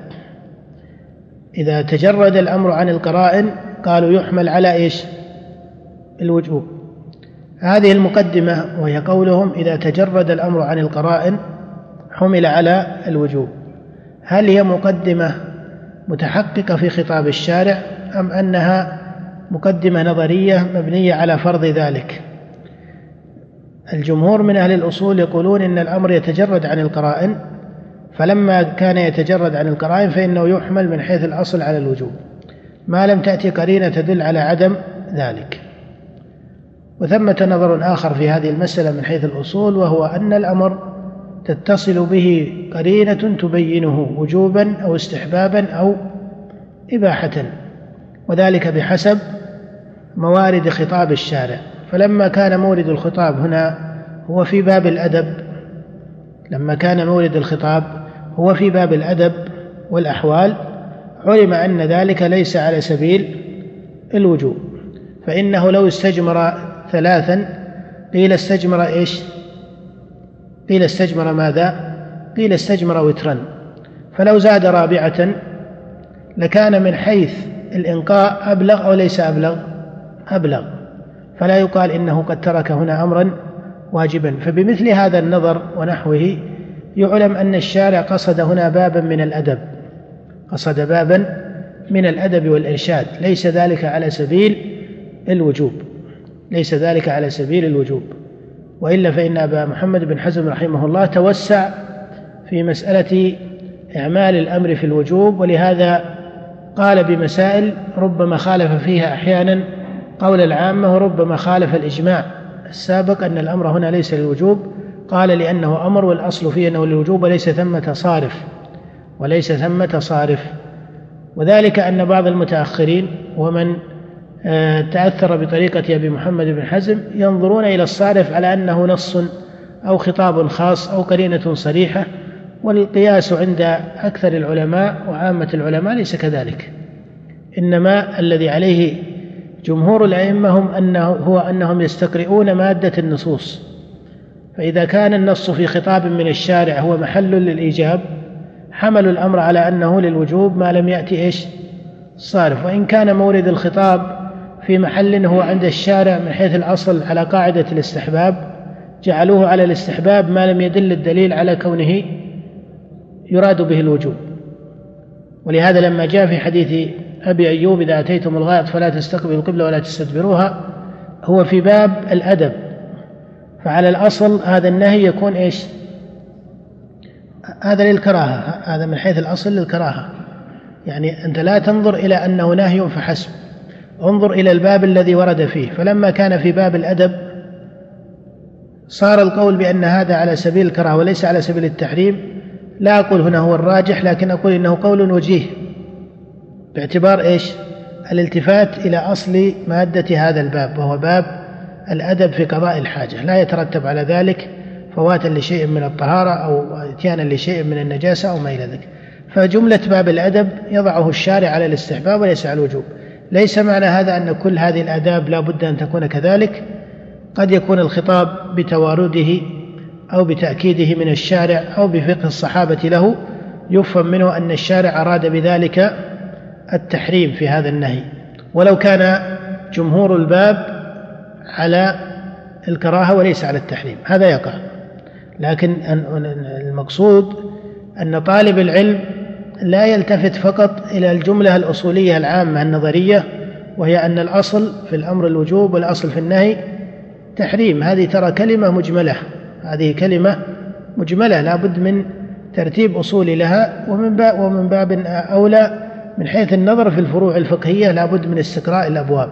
إذا تجرد الأمر عن القرائن قالوا يحمل على إيش؟ الوجوب. هذه المقدمة وهي قولهم: إذا تجرد الأمر عن القرائن حمل على الوجوب، هل هي مقدمة متحققة في خطاب الشارع أم أنها مقدمة نظرية مبنية على فرض ذلك؟ الجمهور من أهل الأصول يقولون إن الأمر يتجرد عن القرائن، فلما كان يتجرد عن القرائن فإنه يحمل من حيث الأصل على الوجوب ما لم تأتي قرينة تدل على عدم ذلك. وثمة نظر آخر في هذه المسألة من حيث الأصول، وهو أن الأمر تتصل به قرينة تبينه وجوبا أو استحبابا أو إباحة، وذلك بحسب موارد خطاب الشارع. فلما كان مورد الخطاب هنا هو في باب الأدب، لما كان مورد الخطاب هو في باب الأدب والأحوال، علم أن ذلك ليس على سبيل الوجوب، فإنه لو استجمر ثلاثا قيل استجمر إيش؟ قيل استجمر ماذا؟ قيل استجمر وترا. فلو زاد رابعة لكان من حيث الإنقاء أبلغ أو ليس أبلغ؟ أبلغ، فلا يقال إنه قد ترك هنا أمرا واجبا. فبمثل هذا النظر ونحوه يعلم أن الشارع قصد هنا بابا من الأدب، قصد بابا من الأدب والإرشاد، ليس ذلك على سبيل الوجوب، ليس ذلك على سبيل الوجوب. وإلا فإن أبا محمد بن حزم رحمه الله توسع في مسألة إعمال الأمر في الوجوب، ولهذا قال بمسائل ربما خالف فيها أحيانا قول العامة، وربما خالف الإجماع السابق أن الأمر هنا ليس للوجوب. قال لأنه أمر والأصل فيه أنه للوجوب وليس ثمة صارف، وليس ثمة صارف. وذلك أن بعض المتأخرين ومن تأثر بطريقة أبي محمد بن حزم ينظرون إلى الصارف على أنه نص أو خطاب خاص أو قرينة صريحة، والقياس عند أكثر العلماء وعامة العلماء ليس كذلك، إنما الذي عليه جمهور الأئمة هو أنهم يستقرئون مادة النصوص، فإذا كان النص في خطاب من الشارع هو محل للإيجاب حملوا الأمر على أنه للوجوب ما لم يأتي الصارف، وإن كان مورد الخطاب في محل هو عند الشارع من حيث الأصل على قاعدة الاستحباب جعلوه على الاستحباب ما لم يدل الدليل على كونه يراد به الوجوب. ولهذا لما جاء في حديث أبي أيوب إذا أتيتم الغائط فلا تستقبلوا القبلة ولا تستدبروها هو في باب الأدب، فعلى الأصل هذا النهي يكون هذا للكراهة، هذا من حيث الأصل للكراهة، يعني أنت لا تنظر إلى أنه نهي فحسب، انظر إلى الباب الذي ورد فيه. فلما كان في باب الأدب صار القول بأن هذا على سبيل الكراهة وليس على سبيل التحريم، لا أقول هنا هو الراجح، لكن أقول إنه قول وجيه باعتبار الالتفات إلى أصل مادة هذا الباب، وهو باب الأدب في قضاء الحاجة، لا يترتب على ذلك فواتا لشيء من الطهارة أو اتيانا لشيء من النجاسة أو ما إلى ذلك. فجملة باب الأدب يضعه الشارع على الاستحباب وليس على الوجوب. ليس معنى هذا أن كل هذه الآداب لا بد أن تكون كذلك، قد يكون الخطاب بتوارده أو بتأكيده من الشارع أو بفقه الصحابة له يفهم منه أن الشارع أراد بذلك التحريم في هذا النهي، ولو كان جمهور الباب على الكراهة وليس على التحريم هذا يقع. لكن المقصود أن طالب العلم لا يلتفت فقط إلى الجملة الأصولية العامة النظرية، وهي أن الأصل في الأمر الوجوب والأصل في النهي تحريم. هذه ترى كلمة مجملة، هذه كلمة مجملة لا بد من ترتيب أصولي لها، ومن باب أولى من حيث النظر في الفروع الفقهية لا بد من استقراء الأبواب،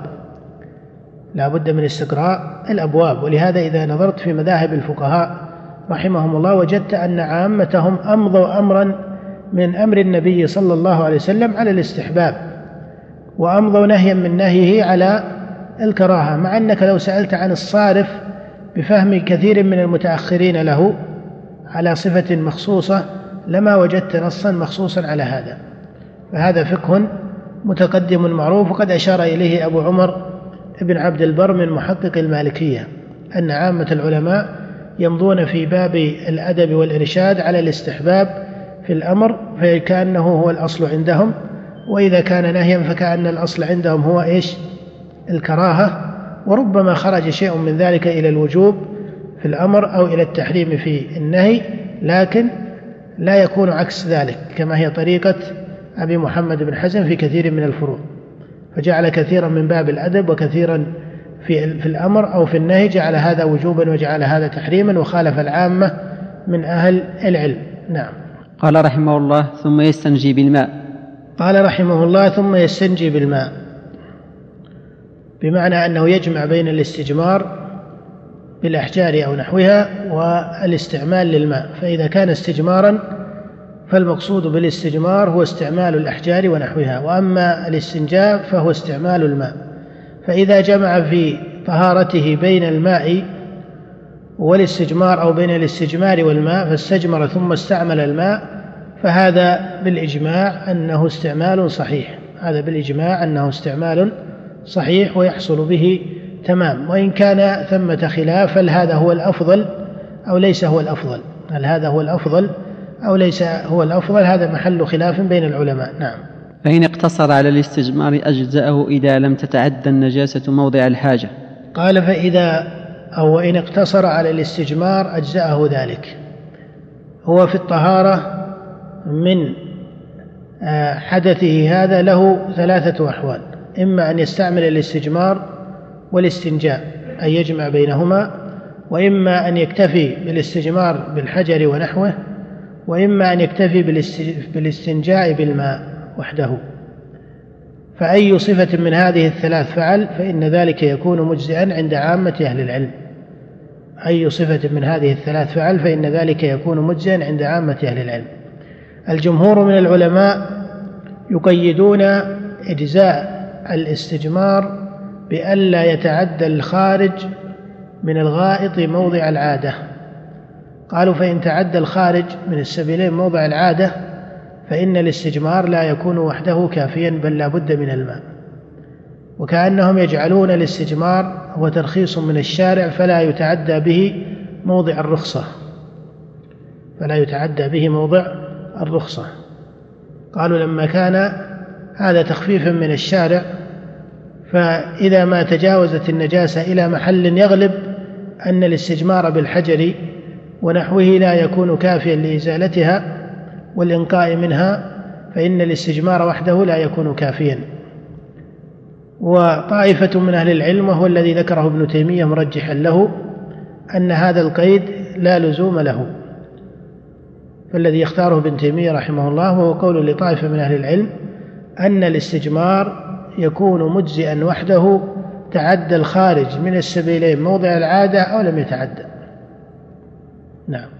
لا بد من استقراء الأبواب. ولهذا إذا نظرت في مذاهب الفقهاء رحمهم الله وجدت أن عامتهم أمضوا أمرا من أمر النبي صلى الله عليه وسلم على الاستحباب، وأمضوا نهيا من نهيه على الكراهة، مع أنك لو سألت عن الصارف بفهم كثير من المتأخرين له على صفة مخصوصة لما وجدت نصا مخصوصا على هذا. فهذا فقه متقدم معروف، وقد أشار إليه أبو عمر ابن عبد البر من محقق المالكية أن عامة العلماء يمضون في باب الأدب والإرشاد على الاستحباب في الأمر، فكأنه هو الأصل عندهم، وإذا كان نهيا فكأن الأصل عندهم هو الكراهة، وربما خرج شيء من ذلك إلى الوجوب في الأمر أو إلى التحريم في النهي، لكن لا يكون عكس ذلك كما هي طريقة أبي محمد بن حزم في كثير من الفروع، فجعل كثيرا من باب الأدب وكثيرا في الأمر أو في النهي جعل هذا وجوبا وجعل هذا تحريما، وخالف العامة من أهل العلم. نعم. قال رحمه الله ثم يستنجي بالماء. قال رحمه الله ثم يستنجي بالماء، بمعنى أنه يجمع بين الاستجمار بالأحجار أو نحوها والاستعمال للماء. فإذا كان استجمارا فالمقصود بالاستجمار هو استعمال الأحجار ونحوها، وأما الاستنجاء فهو استعمال الماء. فإذا جمع في طهارته بين الماء والاستجمار أو بين الاستجمار والماء فاستجمر ثم استعمل الماء، فهذا بالإجماع أنه استعمال صحيح، هذا بالإجماع أنه استعمال صحيح ويحصل به تمام. وإن كان ثمة خلاف هل هذا هو الأفضل أو ليس هو الأفضل، هل هذا هو الأفضل أو ليس هو الأفضل، هذا محل خلاف بين العلماء. نعم. فإن اقتصر على الاستجمار أجزأه إذا لم تتعدى النجاسة موضع الحاجة. قال وإن اقتصر على الاستجمار أجزأه ذلك. هو في الطهارة من حدثه هذا له ثلاثة أحوال، إما أن يستعمل الاستجمار والاستنجاء أن يجمع بينهما، وإما أن يكتفي بالاستجمار بالحجر ونحوه، وإما أن يكتفي بالاستنجاء بالماء وحده. فأي صفة من هذه الثلاث فعل فإن ذلك يكون مجزئا عند عامة أهل العلم. أي صفة من هذه الثلاث فعل فإن ذلك يكون مجزئا عند عامة أهل العلم. الجمهور من العلماء يقيدون إجزاء الاستجمار بألا يتعدى الخارج من الغائط موضع العادة. قالوا فإن تعدى الخارج من السبيلين موضع العادة فإن الاستجمار لا يكون وحده كافيا بل لا بد من الماء. وكأنهم يجعلون الاستجمار هو ترخيص من الشارع فلا يتعدى به موضع الرخصة، قالوا لما كان هذا تخفيفا من الشارع، فإذا ما تجاوزت النجاسة إلى محل يغلب أن الاستجمار بالحجر ونحوه لا يكون كافيا لإزالتها والإنقاء منها، فإن الاستجمار وحده لا يكون كافيا. وطائفة من أهل العلم وهو الذي ذكره ابن تيمية مرجحا له أن هذا القيد لا لزوم له، فالذي يختاره ابن تيمية رحمه الله وهو قول لطائفة من أهل العلم أن الاستجمار يكون مجزئا وحده تعدى الخارج من السبيلين موضع العادة أو لم يتعدى. نعم.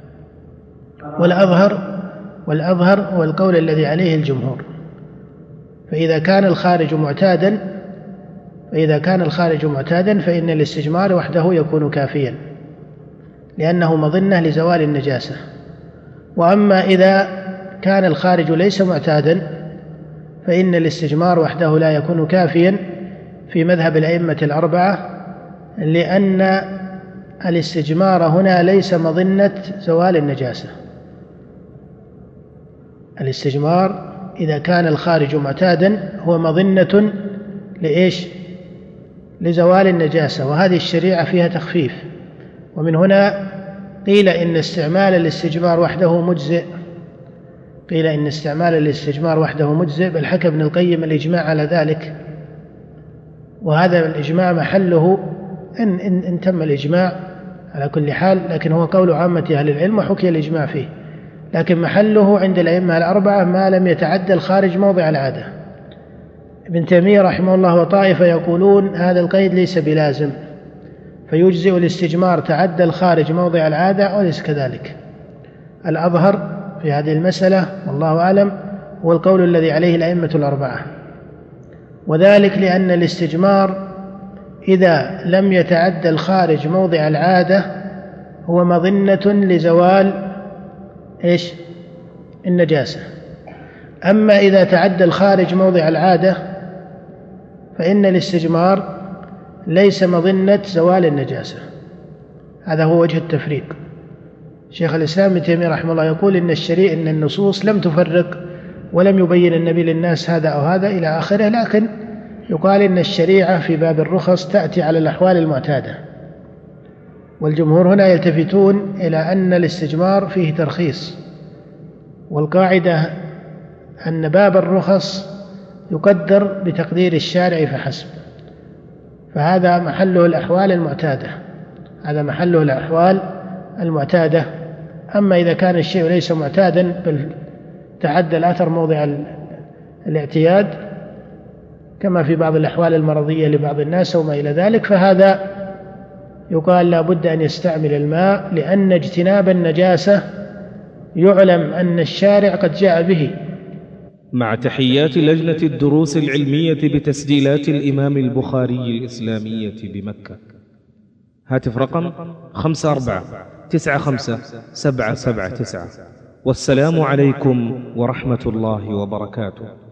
والأظهر هو القول الذي عليه الجمهور. فإذا كان الخارج معتادا فإن الاستجمار وحده يكون كافيا لأنه مظنة لزوال النجاسة. وأما إذا كان الخارج ليس معتادا فإن الاستجمار وحده لا يكون كافيا في مذهب الأئمة الأربعة، لأن الاستجمار هنا ليس مظنة زوال النجاسة. الاستجمار إذا كان الخارج معتادا هو مظنة لزوال النجاسة، وهذه الشريعة فيها تخفيف. ومن هنا قيل إن استعمال الاستجمار وحده مجزئ، بل حكى ابن القيم الإجماع على ذلك، وهذا الإجماع محله إن تم الإجماع على كل حال، لكن هو قول عامة أهل العلم وحكي الإجماع فيه، لكن محله عند الأئمة الأربعة ما لم يتعدى الخارج موضع العادة. ابن تيمية رحمه الله وطائفة يقولون هذا القيد ليس بلازم، فيجزئ الاستجمار تعدى الخارج موضع العادة أو ليس كذلك. الأظهر في هذه المسألة والله أعلم هو القول الذي عليه الأئمة الأربعة، وذلك لأن الاستجمار إذا لم يتعدى الخارج موضع العادة هو مظنة لزوال النجاسة. أما إذا تعدى الخارج موضع العادة فإن الاستجمار ليس مظنة زوال النجاسة. هذا هو وجه التفريق. شيخ الإسلام ابن تيمية رحمه الله يقول إن النصوص لم تفرق ولم يبين النبي للناس هذا أو هذا إلى آخره، لكن يقال إن الشريعة في باب الرخص تأتي على الأحوال المعتادة. والجمهور هنا يلتفتون إلى أن الاستجمار فيه ترخيص، والقاعدة أن باب الرخص يقدر بتقدير الشارع فحسب، فهذا محله الأحوال المعتادة. أما إذا كان الشيء ليس معتادا بل تعدى الأثر موضع الاعتياد كما في بعض الأحوال المرضية لبعض الناس وما إلى ذلك، فهذا يقال لا بد أن يستعمل الماء، لأن اجتناب النجاسة يعلم أن الشارع قد جاء به. مع تحيات لجنة الدروس العلمية بتسجيلات الإمام البخاري الإسلامية بمكة. هاتف رقم 54957779. والسلام عليكم ورحمة الله وبركاته.